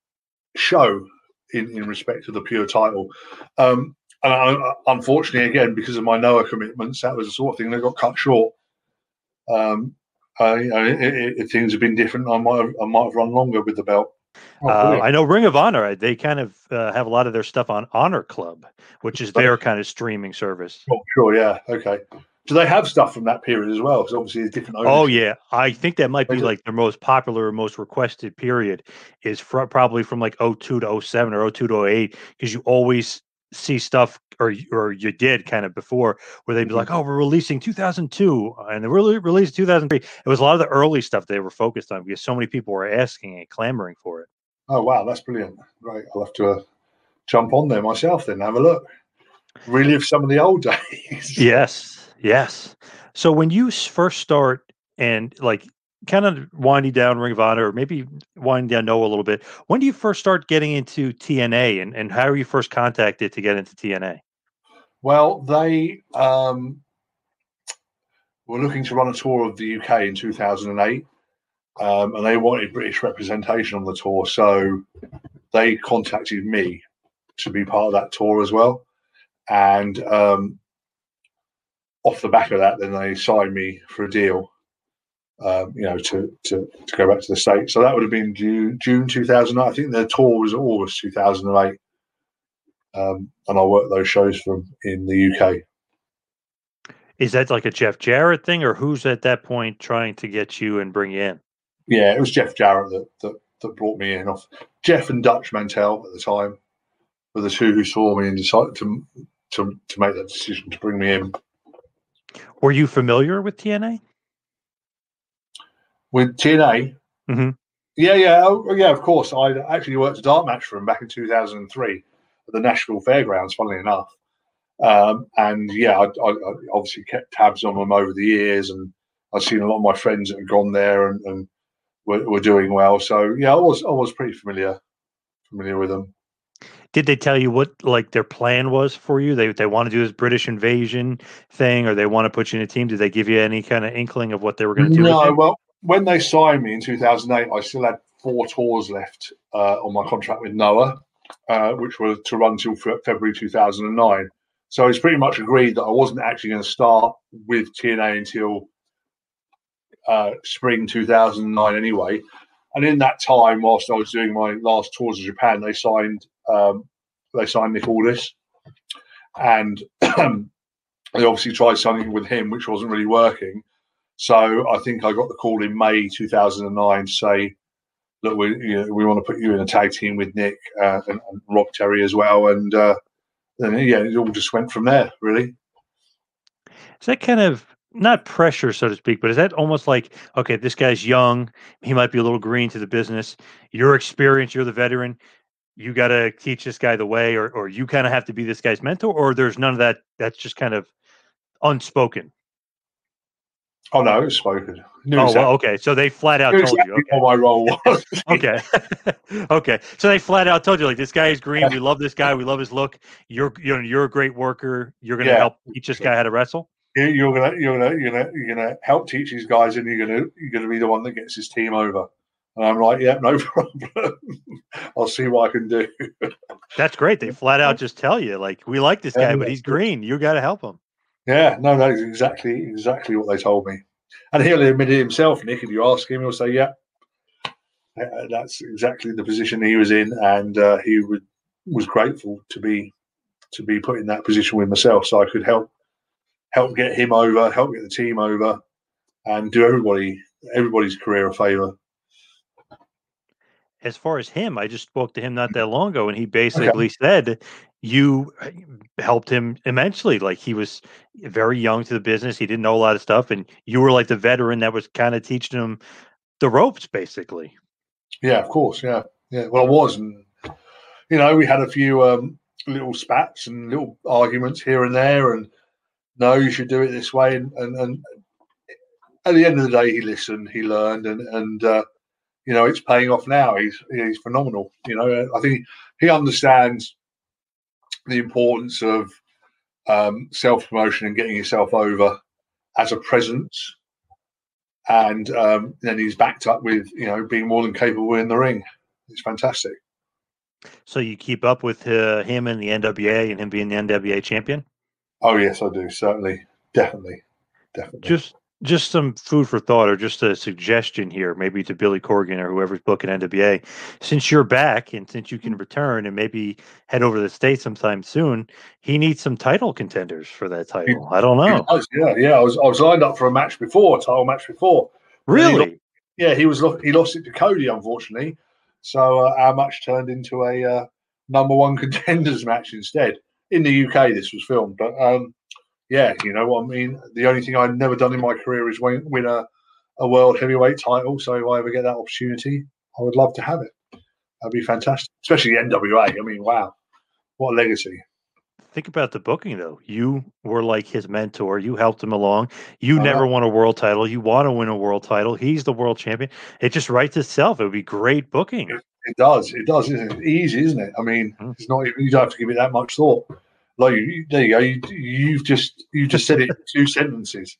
show in, in respect to the pure title. Um, and I, unfortunately, again, because of my Noah commitments, that was the sort of thing that got cut short. Um, I, you know, if things have been different, I might have, I might have run longer with the belt. Oh,
uh, I know Ring of Honor, they kind of uh, have a lot of their stuff on Honor Club, which is their kind of streaming service.
Oh, sure, yeah, okay. Do they have stuff from that period as well? Because obviously it's different ownership.
Oh, yeah. I think that might be like their most popular, most requested period is fr- probably from like oh two to oh seven or oh two to oh eight, because you always see stuff, or or you did kind of before, where they'd be
Mm-hmm.
like, oh, we're releasing two thousand two, and they really released two thousand three. It was a lot of the early stuff they were focused on because so many people were asking and clamoring for it.
Oh wow, that's brilliant! Right, I'll have to uh, jump on there myself then, have a look, relive some of the old days.
Yes, yes. So when you s- first start and like kind of winding down Ring of Honor, or maybe winding down Noah a little bit, when do you first start getting into T N A, and, and how are you first contacted to get into T N A?
Well, they um, were looking to run a tour of the U K in two thousand eight, um, and they wanted British representation on the tour, so they contacted me to be part of that tour as well. And um, off the back of that, then they signed me for a deal, um, you know, to, to to go back to the States. So that would have been June, June two thousand eight. I think their tour was August two thousand eight. Um, and I worked those shows for them in the U K.
Is that like a Jeff Jarrett thing, or who's at that point trying to get you and bring you in?
Yeah, it was Jeff Jarrett that, that, that brought me in. Off Jeff and Dutch Mantell at the time were the two who saw me and decided to to to make that decision to bring me in.
Were you familiar with T N A?
With T N A?
Mm-hmm.
Yeah, yeah, oh, yeah, of course. I actually worked a dart match for them back in two thousand three at the Nashville Fairgrounds, funnily enough. Um, and yeah, I, I, I obviously kept tabs on them over the years, and I've seen a lot of my friends that had gone there and, and were, were doing well. So yeah, I was I was pretty familiar familiar with them.
Did they tell you what like their plan was for you? They they want to do this British invasion thing, or they want to put you in a team? Did they give you any kind of inkling of what they were going to do?
No,
with you?
well, when they signed me in two thousand eight, I still had four tours left uh, on my contract with Noah, uh, which were to run till February two thousand nine. So it's pretty much agreed that I wasn't actually going to start with T N A until uh, spring two thousand nine anyway. And in that time, whilst I was doing my last tours of Japan, they signed um, they signed Nick Aldis, and they obviously tried something with him, which wasn't really working. So I think I got the call in May two thousand nine to say, look, we you know, we want to put you in a tag team with Nick uh, and, and Rob Terry as well, and uh, then yeah, it all just went from there, really.
Is that kind of not pressure, so to speak, but is that almost like, okay, this guy's young, he might be a little green to the business. Your experience, you're the veteran. You got to teach this guy the way, or or you kind of have to be this guy's mentor, or there's none of that. That's just kind of unspoken.
Oh no, it was spoken. Knew
Oh,
exactly,
well, okay. So they flat out
knew
told
exactly
you. Okay.
what my role was.
Okay. Okay. So they flat out told you, like, this guy is green. We love this guy. We love his look. You're, you know, you're a great worker. You're going to
Yeah.
help teach this guy how to wrestle.
You- You're gonna, you're gonna, you're gonna, you're gonna help teach these guys, and you're gonna, you're gonna be the one that gets his team over. And I'm like, yeah, no problem. I'll see what I can do.
That's great. They flat out just tell you, like, we like this guy, but he's green. You got to help him.
Yeah, no, that's exactly, exactly what they told me. And he'll admit it himself, Nick. If you ask him, he'll say, yeah, that's exactly the position he was in, and uh, he would, was grateful to be to be put in that position with myself, so I could help help get him over, help get the team over, and do everybody everybody's career a favour.
As far as him, I just spoke to him not that long ago, and he basically okay. said you helped him immensely. Like, he was very young to the business. He didn't know a lot of stuff, and you were like the veteran that was kind of teaching him the ropes, basically.
Yeah, of course. Yeah. Yeah. Well, I was. And, you know, we had a few um, little spats and little arguments here and there, and no, you should do it this way. And, and, and at the end of the day, he listened, he learned, and, and uh, you know, it's paying off now. He's he's phenomenal. You know, I think he understands the importance of um, self-promotion and getting yourself over as a presence. And um, then he's backed up with, you know, being more than capable in the ring. It's fantastic.
So you keep up with uh, him in the N W A and him being the N W A champion?
Oh, yes, I do. Certainly. Definitely. Definitely.
Just just some food for thought, or just a suggestion here, maybe to Billy Corgan or whoever's booking N W A. Since you're back and since you can return and maybe head over to the States sometime soon, he needs some title contenders for that title. I don't know.
Does, yeah, yeah. I was I was lined up for a match before, a title match before.
Really?
He, yeah, he was. He lost it to Cody, unfortunately. So uh, our match turned into a uh, number one contenders match instead. In the U K, this was filmed, but um, yeah, you know what I mean. The only thing I've never done in my career is win, win a, a world heavyweight title. So if I ever get that opportunity, I would love to have it. that'd be fantastic, especially the N W A. I mean, wow, what a legacy!
Think about the booking, though. You were like his mentor. You helped him along. You
I
never
know.
won a world title. You want to win a world title. He's the world champion. It just writes itself. It would be great booking.
It, it does. It does. Isn't it? Easy, isn't it? I mean,
Hmm.
it's not even. You don't have to give it that much thought. Like, you, there you go. You, you've just you just said it in two sentences.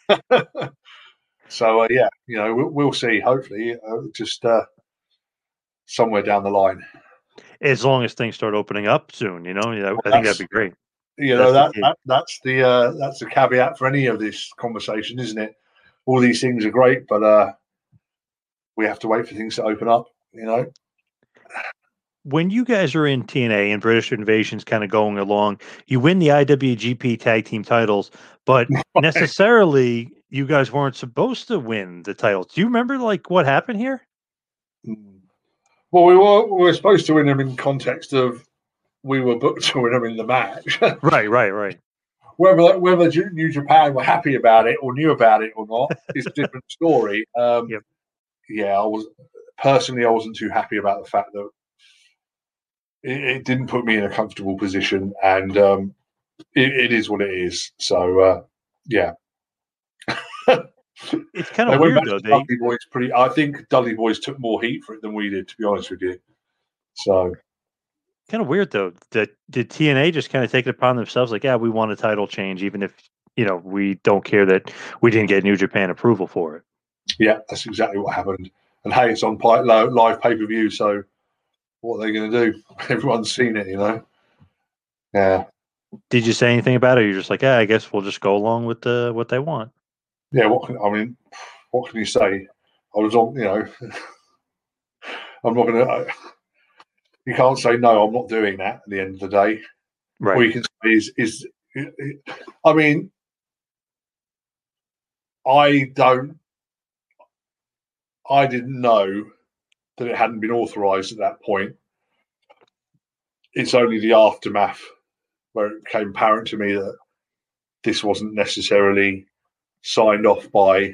So uh, yeah, you know, we'll, we'll see. Hopefully, uh, just uh, somewhere down the line.
As long as things start opening up soon, you know, yeah, I think
that's-
that'd be great.
You know,
That's
that,
the key.
that that's the uh, that's the caveat for any of this conversation, isn't it? All these things are great, but uh, we have to wait for things to open up. You know.
When you guys are in T N A and British Invasion's kind of going along, you win the I W G P tag team titles, but necessarily you guys weren't supposed to win the titles. Do you remember like what happened here?
Well, we were we were supposed to win them in context of we were booked to win them in the match.
Right, right, right.
Whether whether Ju- New Japan were happy about it or knew about it or not is a different story. Um,
Yep.
Yeah, I was personally I wasn't too happy about the fact that it, it didn't put me in a comfortable position, and um, it, it is what it is. So uh, yeah.
It's kind
They
of
went
weird
back
though.
to
They
Dudley Boys pretty. I think Dudley Boys took more heat for it than we did, to be honest with you. So
kind of weird though that did T N A just kind of take it upon themselves like, yeah, we want a title change, even if you know we don't care that we didn't get New Japan approval for it.
yeah, that's exactly what happened. And hey, it's on pi- lo- live pay per view. So what are they going to do? Everyone's seen it, you know. Yeah,
Did you say anything about it? Or you're just like, yeah, I guess we'll just go along with the what they want.
yeah. What can, I mean, what can you say? I was on, you know. I'm not going to. You can't say no. I'm not doing that. At the end of the day,
Right.
all you can say is, is. I mean, I don't. I didn't know that it hadn't been authorised at that point. It's only the aftermath where it became apparent to me that this wasn't necessarily signed off by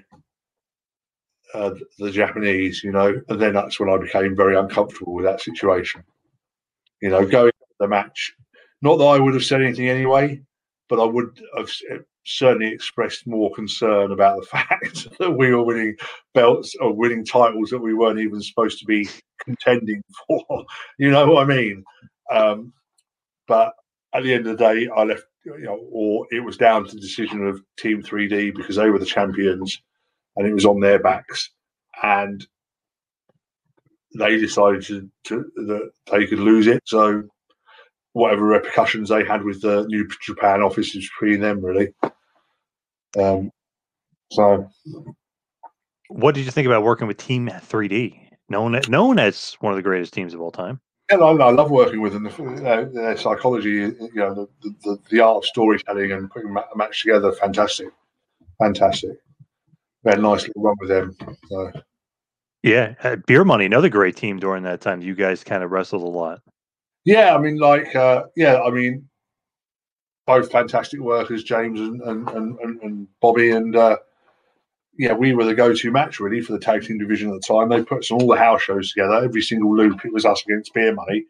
uh, the Japanese, you know, and then that's when I became very uncomfortable with that situation. You know, going into the match, not that I would have said anything anyway, but I would have certainly expressed more concern about the fact that we were winning belts or winning titles that we weren't even supposed to be contending for. You know what I mean? Um, but at the end of the day, I left, you know, or it was down to the decision of Team three D because they were the champions and it was on their backs. And they decided to, to, that they could lose it. So whatever repercussions they had with the New Japan office is between them, really. Um, so,
What did you think about working with Team three D, known known as one of the greatest teams of all time?
yeah, I, I love working with them. Their, their psychology, you know, the, the, the art of storytelling and putting a match together, fantastic, fantastic. We had a nice little run with them. So.
Yeah, uh, Beer Money, another great team during that time. You guys kind of wrestled a lot.
Yeah, I mean, like, uh, yeah, I mean, both fantastic workers, James and and, and, and Bobby, and uh, yeah, we were the go-to match really for the tag team division at the time. They put some all the house shows together. Every single loop, it was us against Beer Money,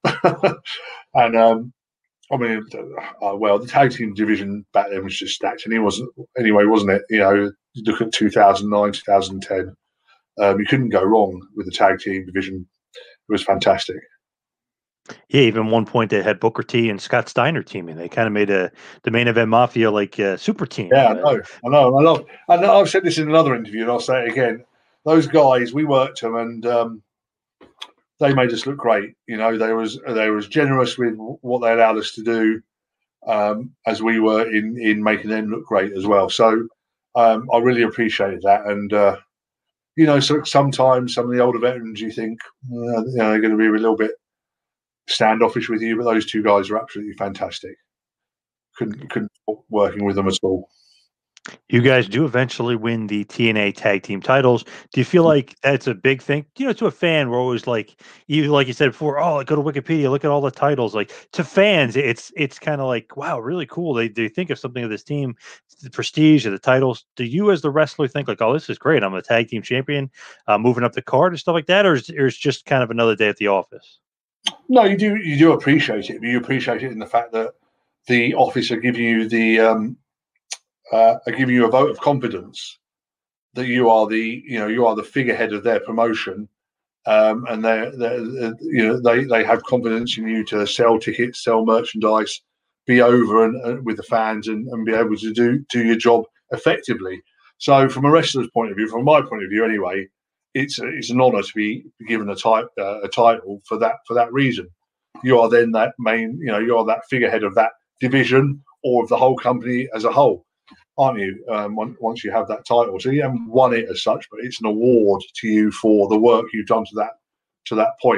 and um, I mean, uh, well, the tag team division back then was just stacked, and it wasn't anyway, wasn't it? You know, you look at two thousand nine, two thousand ten, um, you couldn't go wrong with the tag team division. It was fantastic.
Yeah, even one point they had Booker T and Scott Steiner teaming. They kind of made a the main event mafia like a super team.
Yeah, I know, I know, I love. I know. I've said this in another interview, and I'll say it again. Those guys, we worked them, and um, they made us look great. You know, they was they was generous with what they allowed us to do, um, as we were in in making them look great as well. So um, I really appreciated that, and uh, you know, so sometimes some of the older veterans, you think, uh, you know, they're going to be a little bit standoffish with you, but those two guys are absolutely fantastic. Couldn't couldn't stop working with them at all.
You guys do eventually win the T N A tag team titles. Do you feel like that's a big thing? You know, to a fan, we're always like, you like you said before, oh, go to Wikipedia, look at all the titles. Like to fans, it's it's kind of like, wow, really cool. They they think of something of this team, the prestige of the titles. Do you, as the wrestler, think like, oh, this is great? I'm a tag team champion, uh, moving up the card and stuff like that, or is, or is just kind of another day at the office?
No, you do you do appreciate it, but you appreciate it in the fact that the office are giving you the um, uh, are giving you a vote of confidence that you are the you know you are the figurehead of their promotion, um, and they they you know they they have confidence in you to sell tickets, sell merchandise, be over and uh, with the fans, and, and be able to do do your job effectively. So, from a wrestler's point of view, from my point of view, anyway. It's it's an honour to be given a type uh, a title for that for that reason. You are then that main, you know, you are that figurehead of that division or of the whole company as a whole, aren't you? Um, once you have that title, so you haven't won it as such, but it's an award to you for the work you've done to that to that point.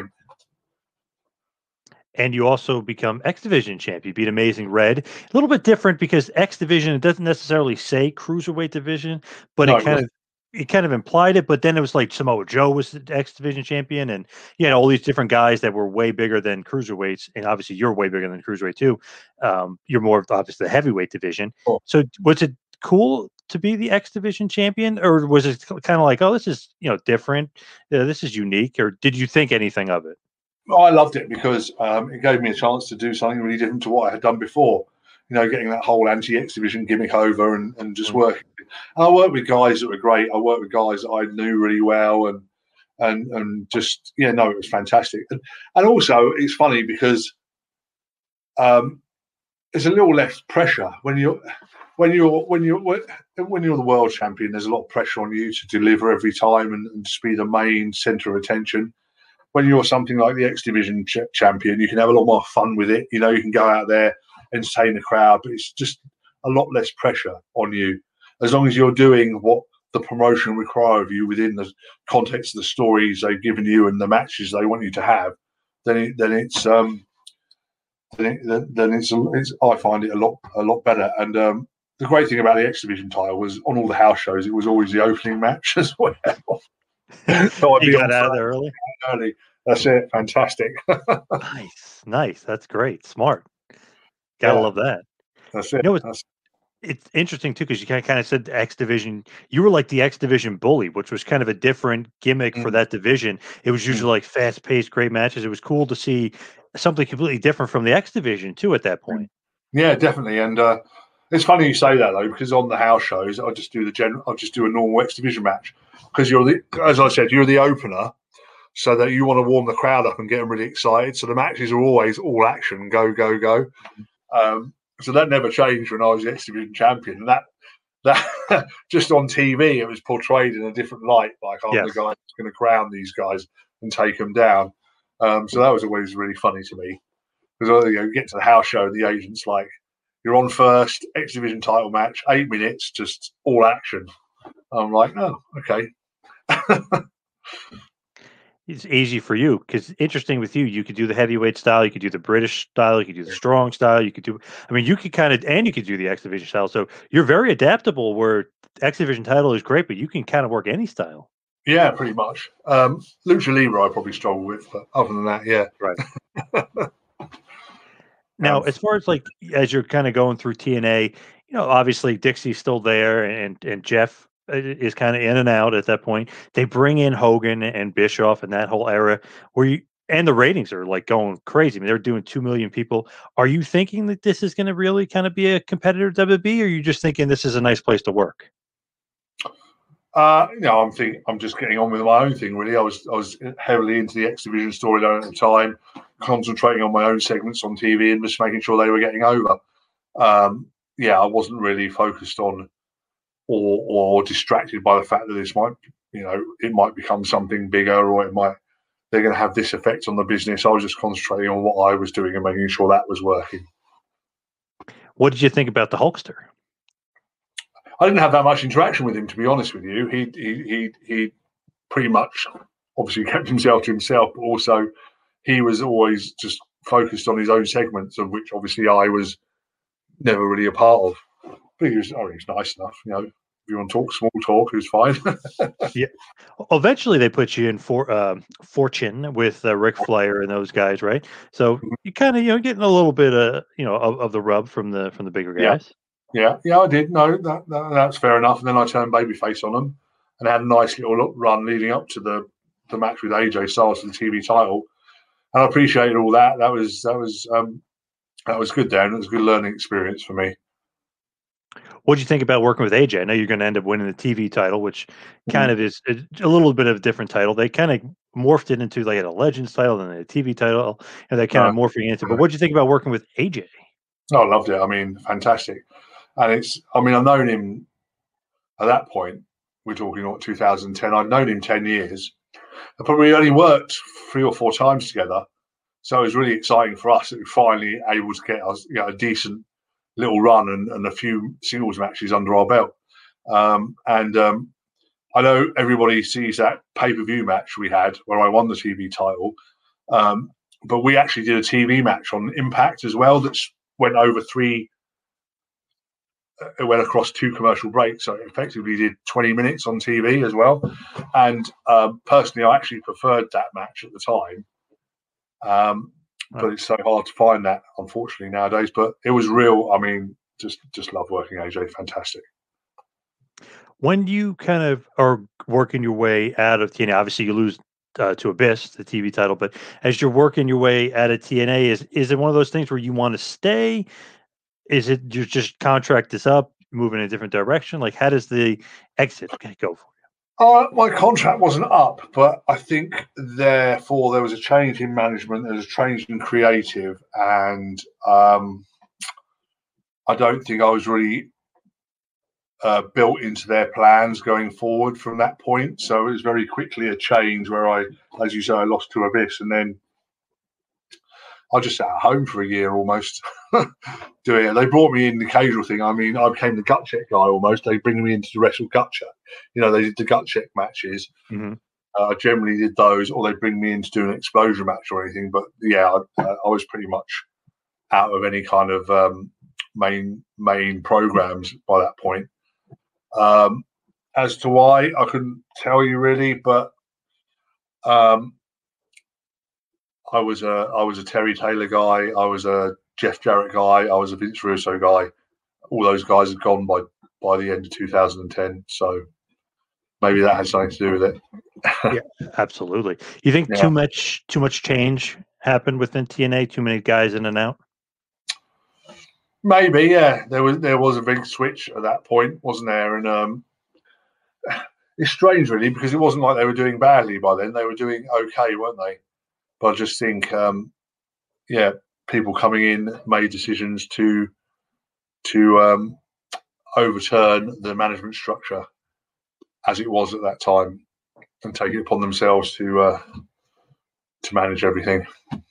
And you also become X Division champ. You beat Amazing Red. A little bit different because X Division, it doesn't necessarily say cruiserweight division, but no, it kind of. It kind of implied it, but then it was like Samoa Joe was the X Division champion, and you know all these different guys that were way bigger than cruiserweights, and obviously you're way bigger than cruiserweight too. Um, you're more of obviously the heavyweight division. Cool. So was it cool to be the X Division champion, or was it kind of like, oh, this is you know different, uh, this is unique, or did you think anything of it?
Well, I loved it because um, it gave me a chance to do something really different to what I had done before. You know, getting that whole anti-X Division gimmick over and, and just mm-hmm. working. And I worked with guys that were great. I worked with guys that I knew really well, and and and just yeah, no, it was fantastic. And, and also, it's funny because um, there's a little less pressure when you're when you're when you're when you're the world champion. There's a lot of pressure on you to deliver every time and, and to be the main centre of attention. When you're something like the X Division ch- champion, you can have a lot more fun with it. You know, you can go out there, entertain the crowd, but it's just a lot less pressure on you. As long as you're doing what the promotion require of you within the context of the stories they've given you and the matches they want you to have, then it, then it's um, then, it, then it's, it's I find it a lot a lot better. And um, the great thing about the X Division title was on all the house shows, it was always the opening match as well. So I'd
you
be
got out of there early.
early. That's it. Fantastic.
Nice, nice. That's great. Smart. Gotta
yeah.
love that.
That's it.
You know, it's,
That's...
it's interesting too because you kind of, kind of said X Division. You were like the X Division bully, which was kind of a different gimmick mm. for that division. It was usually mm. like fast paced, great matches. It was cool to see something completely different from the X Division too at that point.
Yeah, definitely. And uh, it's funny you say that though, because on the house shows, I'll just do the general. I'll just do a normal X Division match because you're the, as I said, you're the opener. So that you want to warm the crowd up and get them really excited. So the matches are always all action, go, go, go. Um, so that never changed when I was the X Division champion. And that, that just on T V, it was portrayed in a different light. Like, I'm yes. the guy that's going to crown these guys and take them down. Um, so that was always really funny to me. Because you know, you get to the house show, and the agent's like, you're on first, X Division title match, eight minutes, just all action. I'm like, oh, okay.
It's easy for you because interesting with you, you could do the heavyweight style, you could do the British style, you could do the strong style, you could do, I mean, you could kind of, and you could do the X Division style. So you're very adaptable where X Division title is great, but you can kind of work any style.
Yeah, pretty much. Um, Lucha Libre I probably struggle with, but other than that, yeah.
Right. Now, um, as far as like, as you're kind of going through T N A, you know, obviously Dixie's still there and, and Jeff is kind of in and out at that point. They bring in Hogan and Bischoff and that whole era where you, and the ratings are like going crazy. I mean, they're doing two million people. Are you thinking that this is going to really kind of be a competitor to W W E, or are you just thinking this is a nice place to work?
Uh, you know, I'm thinking, I'm just getting on with my own thing, really. I was, I was heavily into the X Division storyline at the time, concentrating on my own segments on T V and just making sure they were getting over. Um, yeah, I wasn't really focused on or or distracted by the fact that this might, you know, it might become something bigger, or it might, they're going to have this effect on the business. I was just concentrating on what I was doing and making sure that was working.
What did you think about the Hulkster?
I didn't have that much interaction with him, to be honest with you. He he he he pretty much obviously kept himself to himself, but also he was always just focused on his own segments, of which obviously I was never really a part of. but he was, oh, he was nice enough. You know, if you want to talk small talk, he was fine.
Yeah. Eventually, they put you in for uh, Fortune with uh, Ric Flair and those guys, right? So you kind of you know getting a little bit of you know of, of the rub from the from the bigger guys.
Yeah, yeah, yeah I did. No, that, that that's fair enough. And then I turned babyface on them and had a nice little run leading up to the the match with A J Styles for the T V title. And I appreciated all that. That was that was um, that was good, Dan. It was a good learning experience for me.
What do you think about working with A J? I know you're going to end up winning the T V title, which kind mm-hmm. of is a little bit of a different title. They kind of morphed it into like a Legends title and a T V title, and they kind uh, of morphing into. But what do you think about working with A J?
Oh, I loved it. I mean, fantastic. And it's, I mean, I've known him at that point. We're talking what two thousand ten. I've known him ten years. I probably only worked three or four times together, so it was really exciting for us that we finally able to get us, you know, a decent little run and, and a few singles matches under our belt. Um, and um, I know everybody sees that pay-per-view match we had where I won the T V title, um, but we actually did a T V match on Impact as well that went over three. It went across two commercial breaks, so it effectively did twenty minutes on T V as well. And um, personally, I actually preferred that match at the time. Um, but it's so hard to find that, unfortunately, nowadays. But it was real. I mean, just just love working A J. Fantastic.
When you kind of are working your way out of T N A, obviously you lose uh, to Abyss, the T V title. But as you're working your way out of T N A, is is it one of those things where you want to stay? Is it you just contract this up, move in a different direction? Like, how does the exit go for you?
Uh, my contract wasn't up, but I think therefore there was a change in management, there was a change in creative, and um, I don't think I was really uh, built into their plans going forward from that point. So it was very quickly a change where I, as you say, I lost to Abyss, and then I just sat at home for a year almost doing it. They brought me in the occasional thing. I mean, I became the gut check guy almost. They bring me in to wrestle gut check. You know, they did the gut check matches. Mm-hmm. Uh, I generally did those, or they bring me in to do an explosion match or anything. But yeah, I, uh, I was pretty much out of any kind of um, main main programs by that point. Um, as to why, I couldn't tell you really, but um, I was a I was a Terry Taylor guy. I was a Jeff Jarrett guy. I was a Vince Russo guy. All those guys had gone by by the end of two thousand ten. So maybe that had something to do with it.
Yeah, absolutely. You think yeah. too much too much change happened within T N A? Too many guys in and out?
Maybe, yeah. There was there was a big switch at that point, wasn't there? And um, it's strange, really, because it wasn't like they were doing badly by then. They were doing okay, weren't they? But I just think, um, yeah, people coming in made decisions to to um, overturn the management structure as it was at that time and take it upon themselves to uh, to manage everything.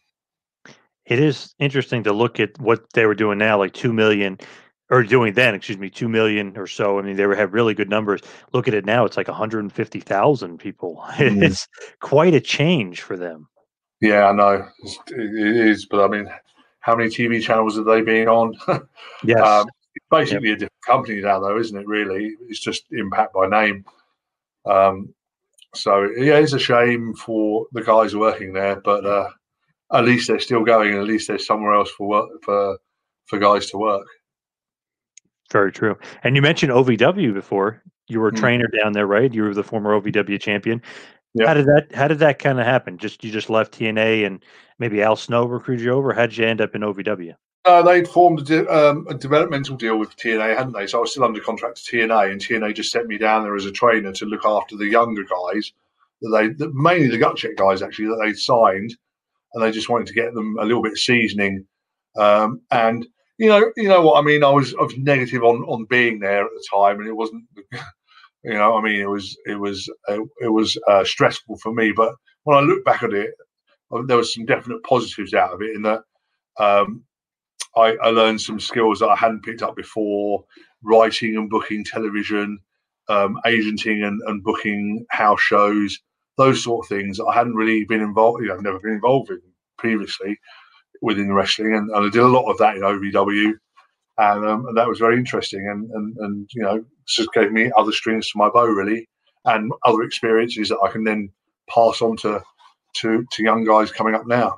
It is interesting to look at what they were doing now, like two million, or doing then, excuse me, two million or so. I mean, they were have really good numbers. Look at it now; it's like one hundred and fifty thousand people. Mm. It's quite a change for them.
Yeah, I know it's, it is, but I mean, how many T V channels have they been on?
Yes,
um, it's basically yep. a different company now, though, isn't it? Really, it's just Impact by name. Um, so yeah, it's a shame for the guys working there, but uh, at least they're still going, and at least there's somewhere else for work for for guys to work.
Very true. And you mentioned O V W before. You were a mm. trainer down there, right? You were the former O V W champion. Yep. How did that? How did that kind of happen? Just you just left T N A, and maybe Al Snow recruited you over. How did you end up in O V W?
Uh, they'd formed a, de- um, a developmental deal with T N A, hadn't they? So I was still under contract to T N A, and T N A just sent me down there as a trainer to look after the younger guys, that they that mainly the gut check guys actually that they signed, and they just wanted to get them a little bit of seasoning. Um, and you know, you know what I mean. I was I was negative on on being there at the time, and it wasn't. You know, I mean, it was it was uh, it was uh, stressful for me. But when I look back at it, there was some definite positives out of it. In that, um, I, I learned some skills that I hadn't picked up before: writing and booking television, um, agenting and, and booking house shows, those sort of things. I hadn't really been involved. You know, I've never been involved in previously within wrestling, and, and I did a lot of that in O V W. and, um, and that was very interesting, and and and you know, just gave me other strings to my bow, really, and other experiences that I can then pass on to to to young guys coming up now.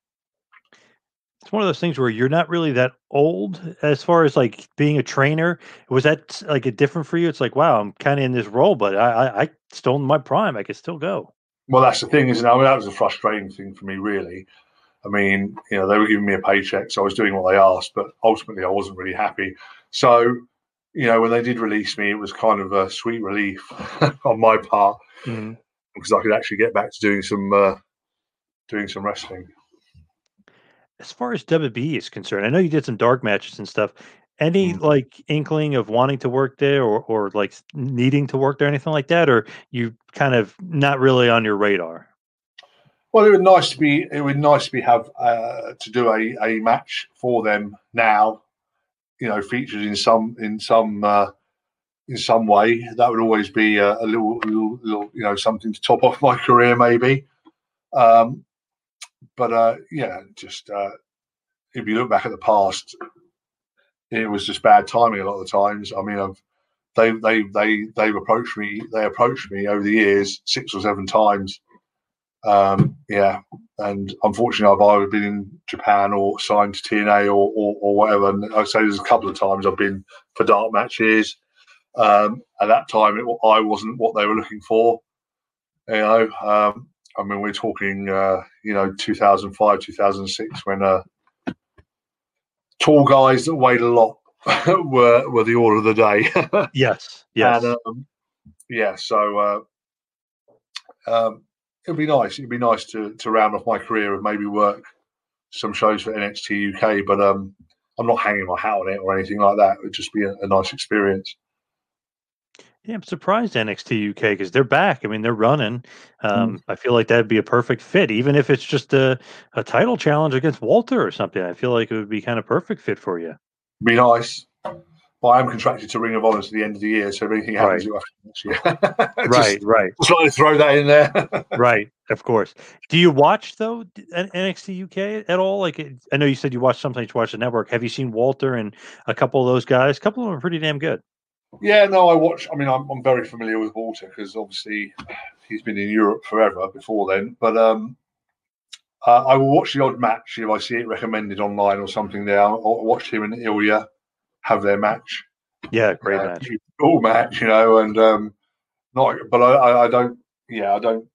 It's one of those things where you're not really that old as far as like being a trainer. Was that like a different for you? It's like, wow, I'm kind of in this role, but I, I, I still in my prime. I can still go.
Well, that's the thing, isn't it? I mean, that was a frustrating thing for me, really. I mean, you know, they were giving me a paycheck, so I was doing what they asked, but ultimately I wasn't really happy. So, you know, when they did release me, it was kind of a sweet relief on my part, mm-hmm. because I could actually get back to doing some uh, doing some wrestling.
As far as W W E is concerned, I know you did some dark matches and stuff. Any mm-hmm. like inkling of wanting to work there, or or like needing to work there, anything like that, or you kind of not really on your radar?
Well, it would nice to be. It would nice to be have uh, to do a, a match for them now. You know, featured in some in some uh, in some way. That would always be a, a little, little, little, you know, something to top off my career, maybe. Um, but uh, yeah, just uh, if you look back at the past, it was just bad timing a lot of the times. I mean, I've, they they they they've approached me. They approached me over the years six or seven times. Um, yeah, and unfortunately, I've either been in Japan or signed to T N A or, or, or whatever. And I'd say there's a couple of times I've been for dark matches. Um, at that time, it, I wasn't what they were looking for. You know, um, I mean, we're talking, uh, you know, two thousand five, two thousand six, when uh, tall guys that weighed a lot were were the order of the day.
Yes, yes,
and, um, yeah. So. Uh, um, It'd be nice. It'd be nice to, to round off my career and maybe work some shows for N X T U K, but um, I'm not hanging my hat on it or anything like that. It would just be a, a nice experience.
Yeah, I'm surprised N X T U K because they're back. I mean, they're running. Um, mm. I feel like that'd be a perfect fit, even if it's just a, a title challenge against Walter or something. I feel like it would be kind of perfect fit for you.
Be nice. Well, I am contracted to Ring of Honor to the end of the year, so if anything happens, right. Next year. just,
right, right.
Just like to throw that in there.
Right, of course. Do you watch though N X T U K at all? Like, I know you said you watch something to watch the network. Have you seen Walter and a couple of those guys? A couple of them are pretty damn good.
Yeah, no, I watch. I mean, I'm, I'm very familiar with Walter because obviously he's been in Europe forever before then. But um, uh, I will watch the odd match if I see it recommended online or something. There, I'll watch him and Ilya have their match.
Yeah, great uh, match.
Cool match, you know, and um, not. But I, I don't. Yeah, I don't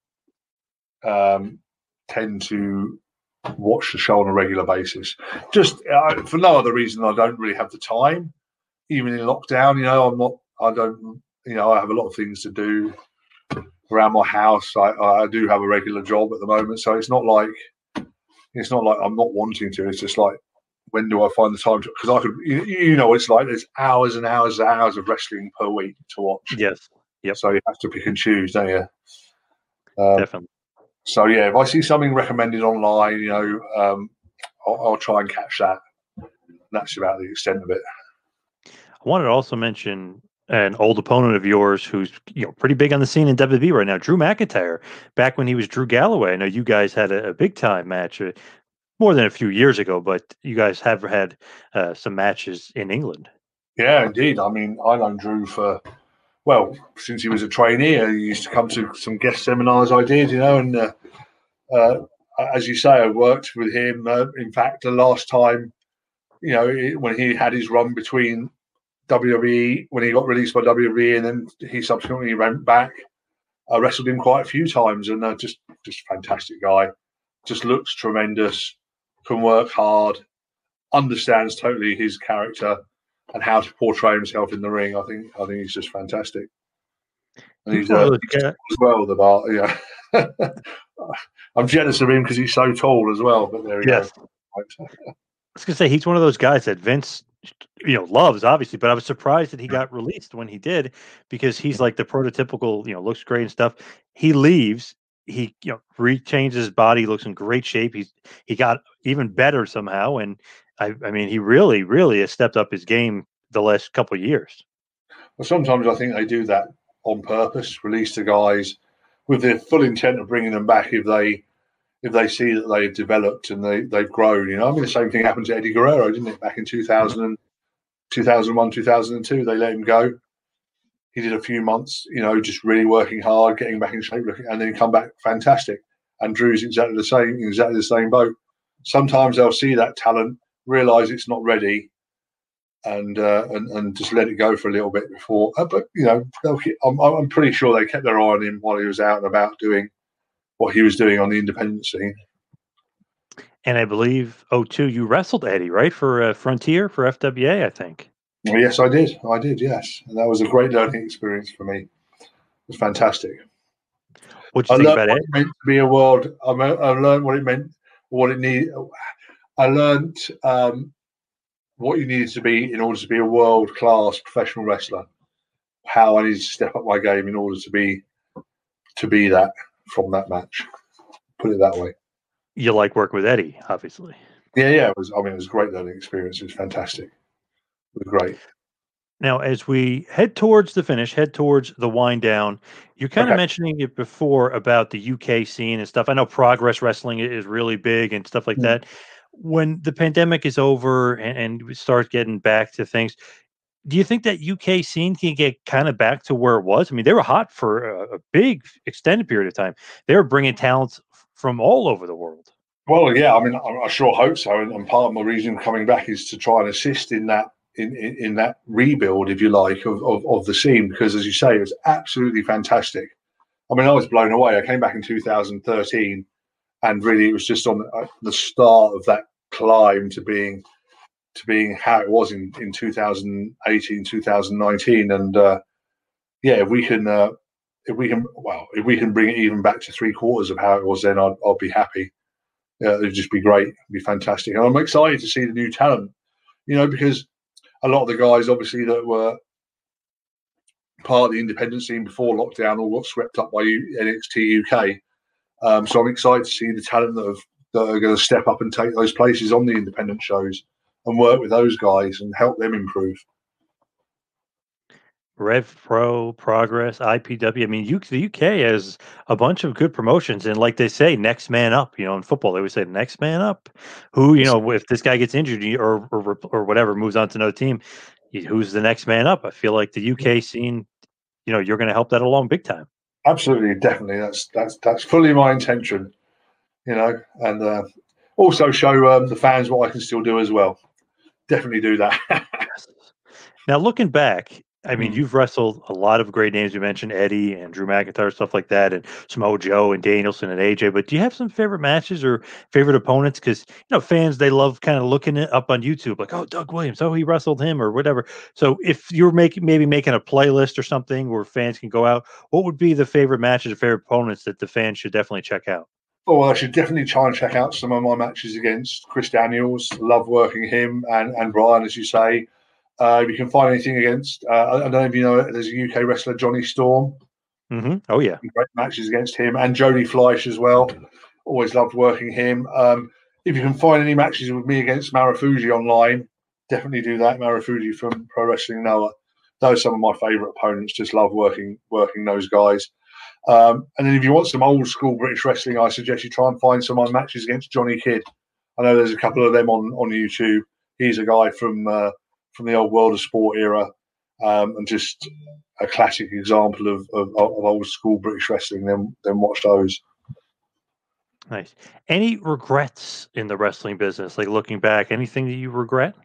um, tend to watch the show on a regular basis. Just uh, for no other reason. I don't really have the time, even in lockdown. You know, I'm not. I don't. You know, I have a lot of things to do around my house. I, I do have a regular job at the moment, so it's not like it's not like I'm not wanting to. It's just like, when do I find the time? Because I could, you, you know, it's like there's hours and hours and hours of wrestling per week to watch.
Yes. Yep.
So you have to pick and choose, don't you? Um,
Definitely.
So yeah, if I see something recommended online, you know, um, I'll, I'll try and catch that. That's about the extent of it.
I wanted to also mention an old opponent of yours who's, you know, pretty big on the scene in W W E right now, Drew McIntyre. Back when he was Drew Galloway, I know you guys had a, a big time match. Uh, more than a few years ago, but you guys have had uh, some matches in England.
Yeah, indeed. I mean, I know Drew for, well, since he was a trainee. He used to come to some guest seminars I did, you know, and uh, uh, as you say, I worked with him. Uh, in fact, the last time, you know, when he had his run between W W E, when he got released by W W E and then he subsequently went back, I wrestled him quite a few times, and uh, just, just fantastic guy. Just looks tremendous. Can work hard, understands totally his character and how to portray himself in the ring. I think I think he's just fantastic. And he's uh, as well, the bar. Yeah, I'm jealous of him because he's so tall as well. But there he
yes.
go.
I was gonna say he's one of those guys that Vince, you know, loves obviously, but I was surprised that he got released when he did because he's like the prototypical, you know, looks great and stuff. He leaves. He, you know, rechanged his body, looks in great shape. He's he got even better somehow, and I, I mean, he really, really has stepped up his game the last couple of years.
Well, sometimes I think they do that on purpose, release the guys with the full intent of bringing them back if they if they see that they've developed and they they've grown. You know, I mean, the same thing happened to Eddie Guerrero, didn't it, back in two thousand two thousand one, two thousand two, they let him go. He did a few months, you know, just really working hard, getting back in shape, looking, and then come back fantastic. And Drew's exactly the same, exactly the same boat. Sometimes they'll see that talent, realise it's not ready, and uh, and and just let it go for a little bit before. Uh, but you know, they'll keep, I'm, I'm pretty sure they kept their eye on him while he was out and about doing what he was doing on the independent scene.
And I believe, oh, two, you wrestled Eddie, right, for uh, Frontier, for F W A, I think.
Well, yes, I did. I did, yes. And that was a great learning experience for me. It was fantastic.
What do you
I
think
learned
about
what
Eddie?
it meant to be a world. I, I learned what it meant, what it needed. I learned um, what you needed to be in order to be a world-class professional wrestler. How I needed to step up my game in order to be to be that from that match. Put it that way.
You like working with Eddie, obviously.
Yeah, yeah. It was. I mean, it was a great learning experience. It was fantastic. It was great.
Now, as we head towards the finish, head towards the wind down, you're kind of
Okay.
mentioning it before about the U K scene and stuff. I know Progress Wrestling i- is really big and stuff like
Mm.
that. When the pandemic is over and, and we start getting back to things, do you think that U K scene can get kind of back to where it was? I mean, they were hot for a, a big extended period of time. They were bringing talents f- from all over the world.
Well, yeah. I mean, I, I sure hope so. And, and part of my reason coming back is to try and assist in that in, in, in that rebuild, if you like, of, of of the scene. Because, as you say, it was absolutely fantastic. I mean, I was blown away. I came back in two thousand thirteen, and really, it was just on the, the start of that climb to being to being how it was in, in two thousand eighteen, two thousand nineteen. And uh, yeah, if we can, uh, if we can, well, if we can bring it even back to three quarters of how it was then, I'd, I'll be happy. Yeah, it'd just be great. It'd be fantastic. And I'm excited to see the new talent, you know, because a lot of the guys, obviously, that were part of the independent scene before lockdown all got swept up by N X T U K. Um, so I'm excited to see the talent that, have, that are going to step up and take those places on the independent shows and work with those guys and help them improve.
Rev Pro, Progress, I P W. I mean, U- the U K has a bunch of good promotions, and like they say, next man up. You know, in football, they always say next man up. Who, you know, if this guy gets injured you- or or or whatever, moves on to another team, y- who's the next man up? I feel like the U K scene, you know, you're going to help that along big time.
Absolutely, definitely. That's that's that's fully my intention, you know, and uh, also show um, the fans what I can still do as well. Definitely do that.
Now, looking back, I mean,
Mm.
you've wrestled a lot of great names. You mentioned Eddie and Drew McIntyre, stuff like that, and Samoa Joe and Danielson and A J. But do you have some favorite matches or favorite opponents? Because, you know, fans, they love kind of looking it up on YouTube, like, oh, Doug Williams, oh, he wrestled him or whatever. So if you're making maybe making a playlist or something where fans can go out, what would be the favorite matches or favorite opponents that the fans should definitely check out?
Oh, well, I should definitely try and check out some of my matches against Chris Daniels. Love working him and, and Brian, as you say. Uh, if you can find anything against, uh, I don't know if you know, there's a U K wrestler, Johnny Storm.
Mm-hmm. Oh, yeah.
Great matches against him. And Jody Fleisch as well. Always loved working him. Um, if you can find any matches with me against Marufuji online, definitely do that. Marufuji from Pro Wrestling Noah. Those are some of my favourite opponents. Just love working working those guys. Um, and then if you want some old school British wrestling, I suggest you try and find some of my matches against Johnny Kidd. I know there's a couple of them on, on YouTube. He's a guy from uh, from the old World of Sport era, um, and just a classic example of, of, of old school British wrestling. Then then watch those.
Nice. Any regrets in the wrestling business? Like looking back, anything that you regret?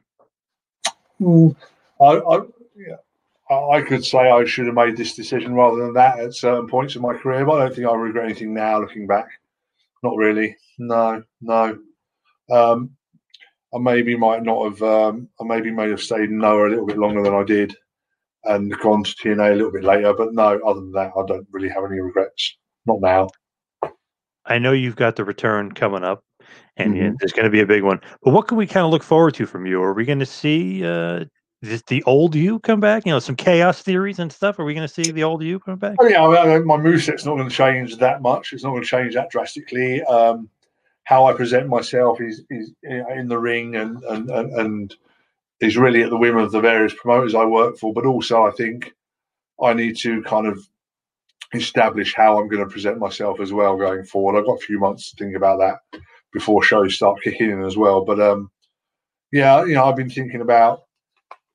Mm. I, I, yeah, I could say I should have made this decision rather than that at certain points in my career, but I don't think I regret anything now looking back. Not really. No, no. Um, I maybe might not have. Um, I maybe may have stayed in Noah a little bit longer than I did, and gone to T N A a little bit later. But no, other than that, I don't really have any regrets. Not now.
I know you've got the return coming up, and yeah,
Mhm.
there's going to be a big one. But what can we kind of look forward to from you? Are we going to see uh, this, the old you come back? You know, some chaos theories and stuff. Are we going to see the old you come back?
Oh, yeah, I mean, my moveset's not going to change that much. It's not going to change that drastically. Um, how I present myself is is in the ring and and and, and is really at the whim of the various promoters I work for. But also, I think I need to kind of establish how I'm going to present myself as well going forward. I've got a few months to think about that before shows start kicking in as well. But um, yeah, you know, I've been thinking about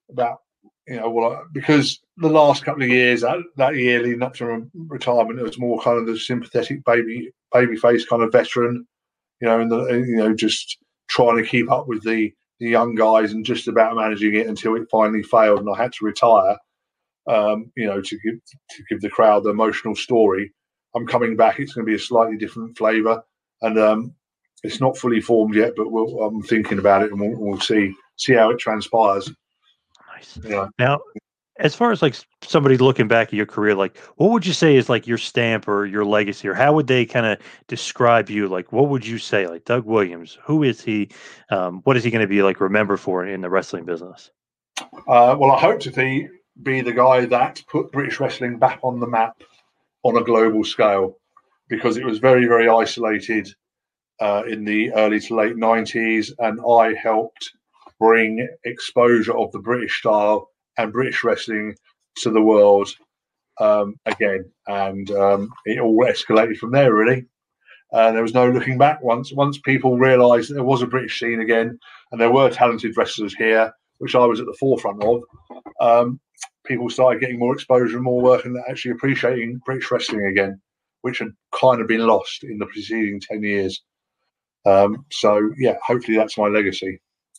about, you know, well, because the last couple of years, that, that year leading up to retirement, it was more kind of the sympathetic baby, baby face kind of veteran, you know, and the, you know, just trying to keep up with the, the young guys and just about managing it until it finally failed and I had to retire, um, you know, to give, to give the crowd the emotional story. I'm coming back. It's going to be a slightly different flavour, and um, it's not fully formed yet, but we'll, I'm thinking about it, and we'll, we'll see see how it transpires.
Nice.
Yeah.
Now, as far as like somebody looking back at your career, like what would you say is like your stamp or your legacy, or how would they kind of describe you? Like, what would you say? Like Doug Williams, who is he? Um, what is he going to be like remembered for in the wrestling business?
Uh, well, I hope to be be the guy that put British wrestling back on the map on a global scale, because it was very, very isolated uh, in the early to late nineties, and I helped bring exposure of the British style and British wrestling to the world um, again, and um, it all escalated from there, really. Uh, there was no looking back. Once once people realised that there was a British scene again, and there were talented wrestlers here, which I was at the forefront of, um, people started getting more exposure and more work and actually appreciating British wrestling again, which had kind of been lost in the preceding ten years. Um, so, yeah, hopefully that's my legacy.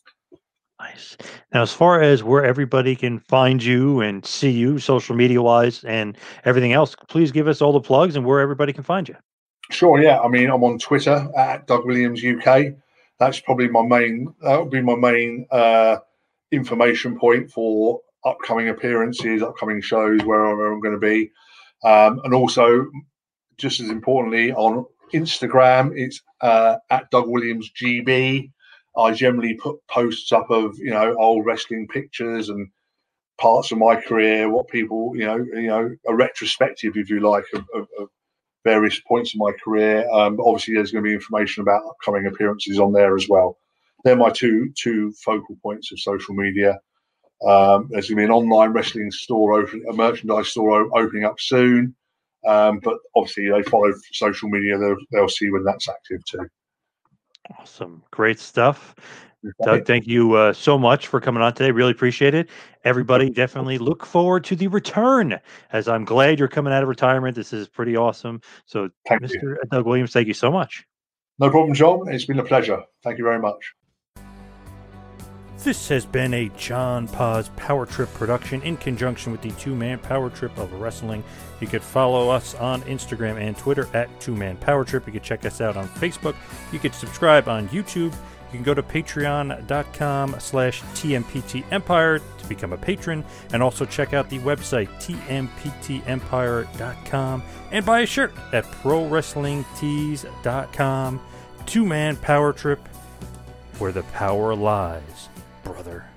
Nice. Now, as far as where everybody can find you and see you social media wise and everything else, please give us all the plugs and where everybody can find you.
Sure, yeah. I mean, I'm on Twitter at Doug Williams U K. That's probably my main, that would be my main uh, information point for upcoming appearances, upcoming shows, wherever I'm going to be. Um, and also, just as importantly, on Instagram, it's uh, at Doug Williams G B. I generally put posts up of, you know, old wrestling pictures and parts of my career, what people, you know, you know, a retrospective, if you like, of, of, of various points in my career. Um, but obviously, there's going to be information about upcoming appearances on there as well. They're my two two focal points of social media. Um, there's going to be an online wrestling store, open, a merchandise store opening up soon. Um, but obviously, they follow social media; they'll, they'll see when that's active too.
Awesome. Great stuff. Doug, thank you uh, so much for coming on today. Really appreciate it. Everybody definitely look forward to the return, as I'm glad you're coming out of retirement. This is pretty awesome. So,
thank
Mister
you.
Doug Williams, thank you so much.
No problem, John. It's been a pleasure. Thank you very much.
This has been a John Paz Power Trip production in conjunction with the two-man Power Trip of Wrestling. You could follow us on Instagram and Twitter at two-man Power Trip. You could check us out on Facebook. You could subscribe on YouTube. You can go to patreon.com slash TMPT Empire to become a patron, and also check out the website T M P T empire dot com and buy a shirt at pro wrestling tees dot com. Two-man Power Trip, where the power lies, brother.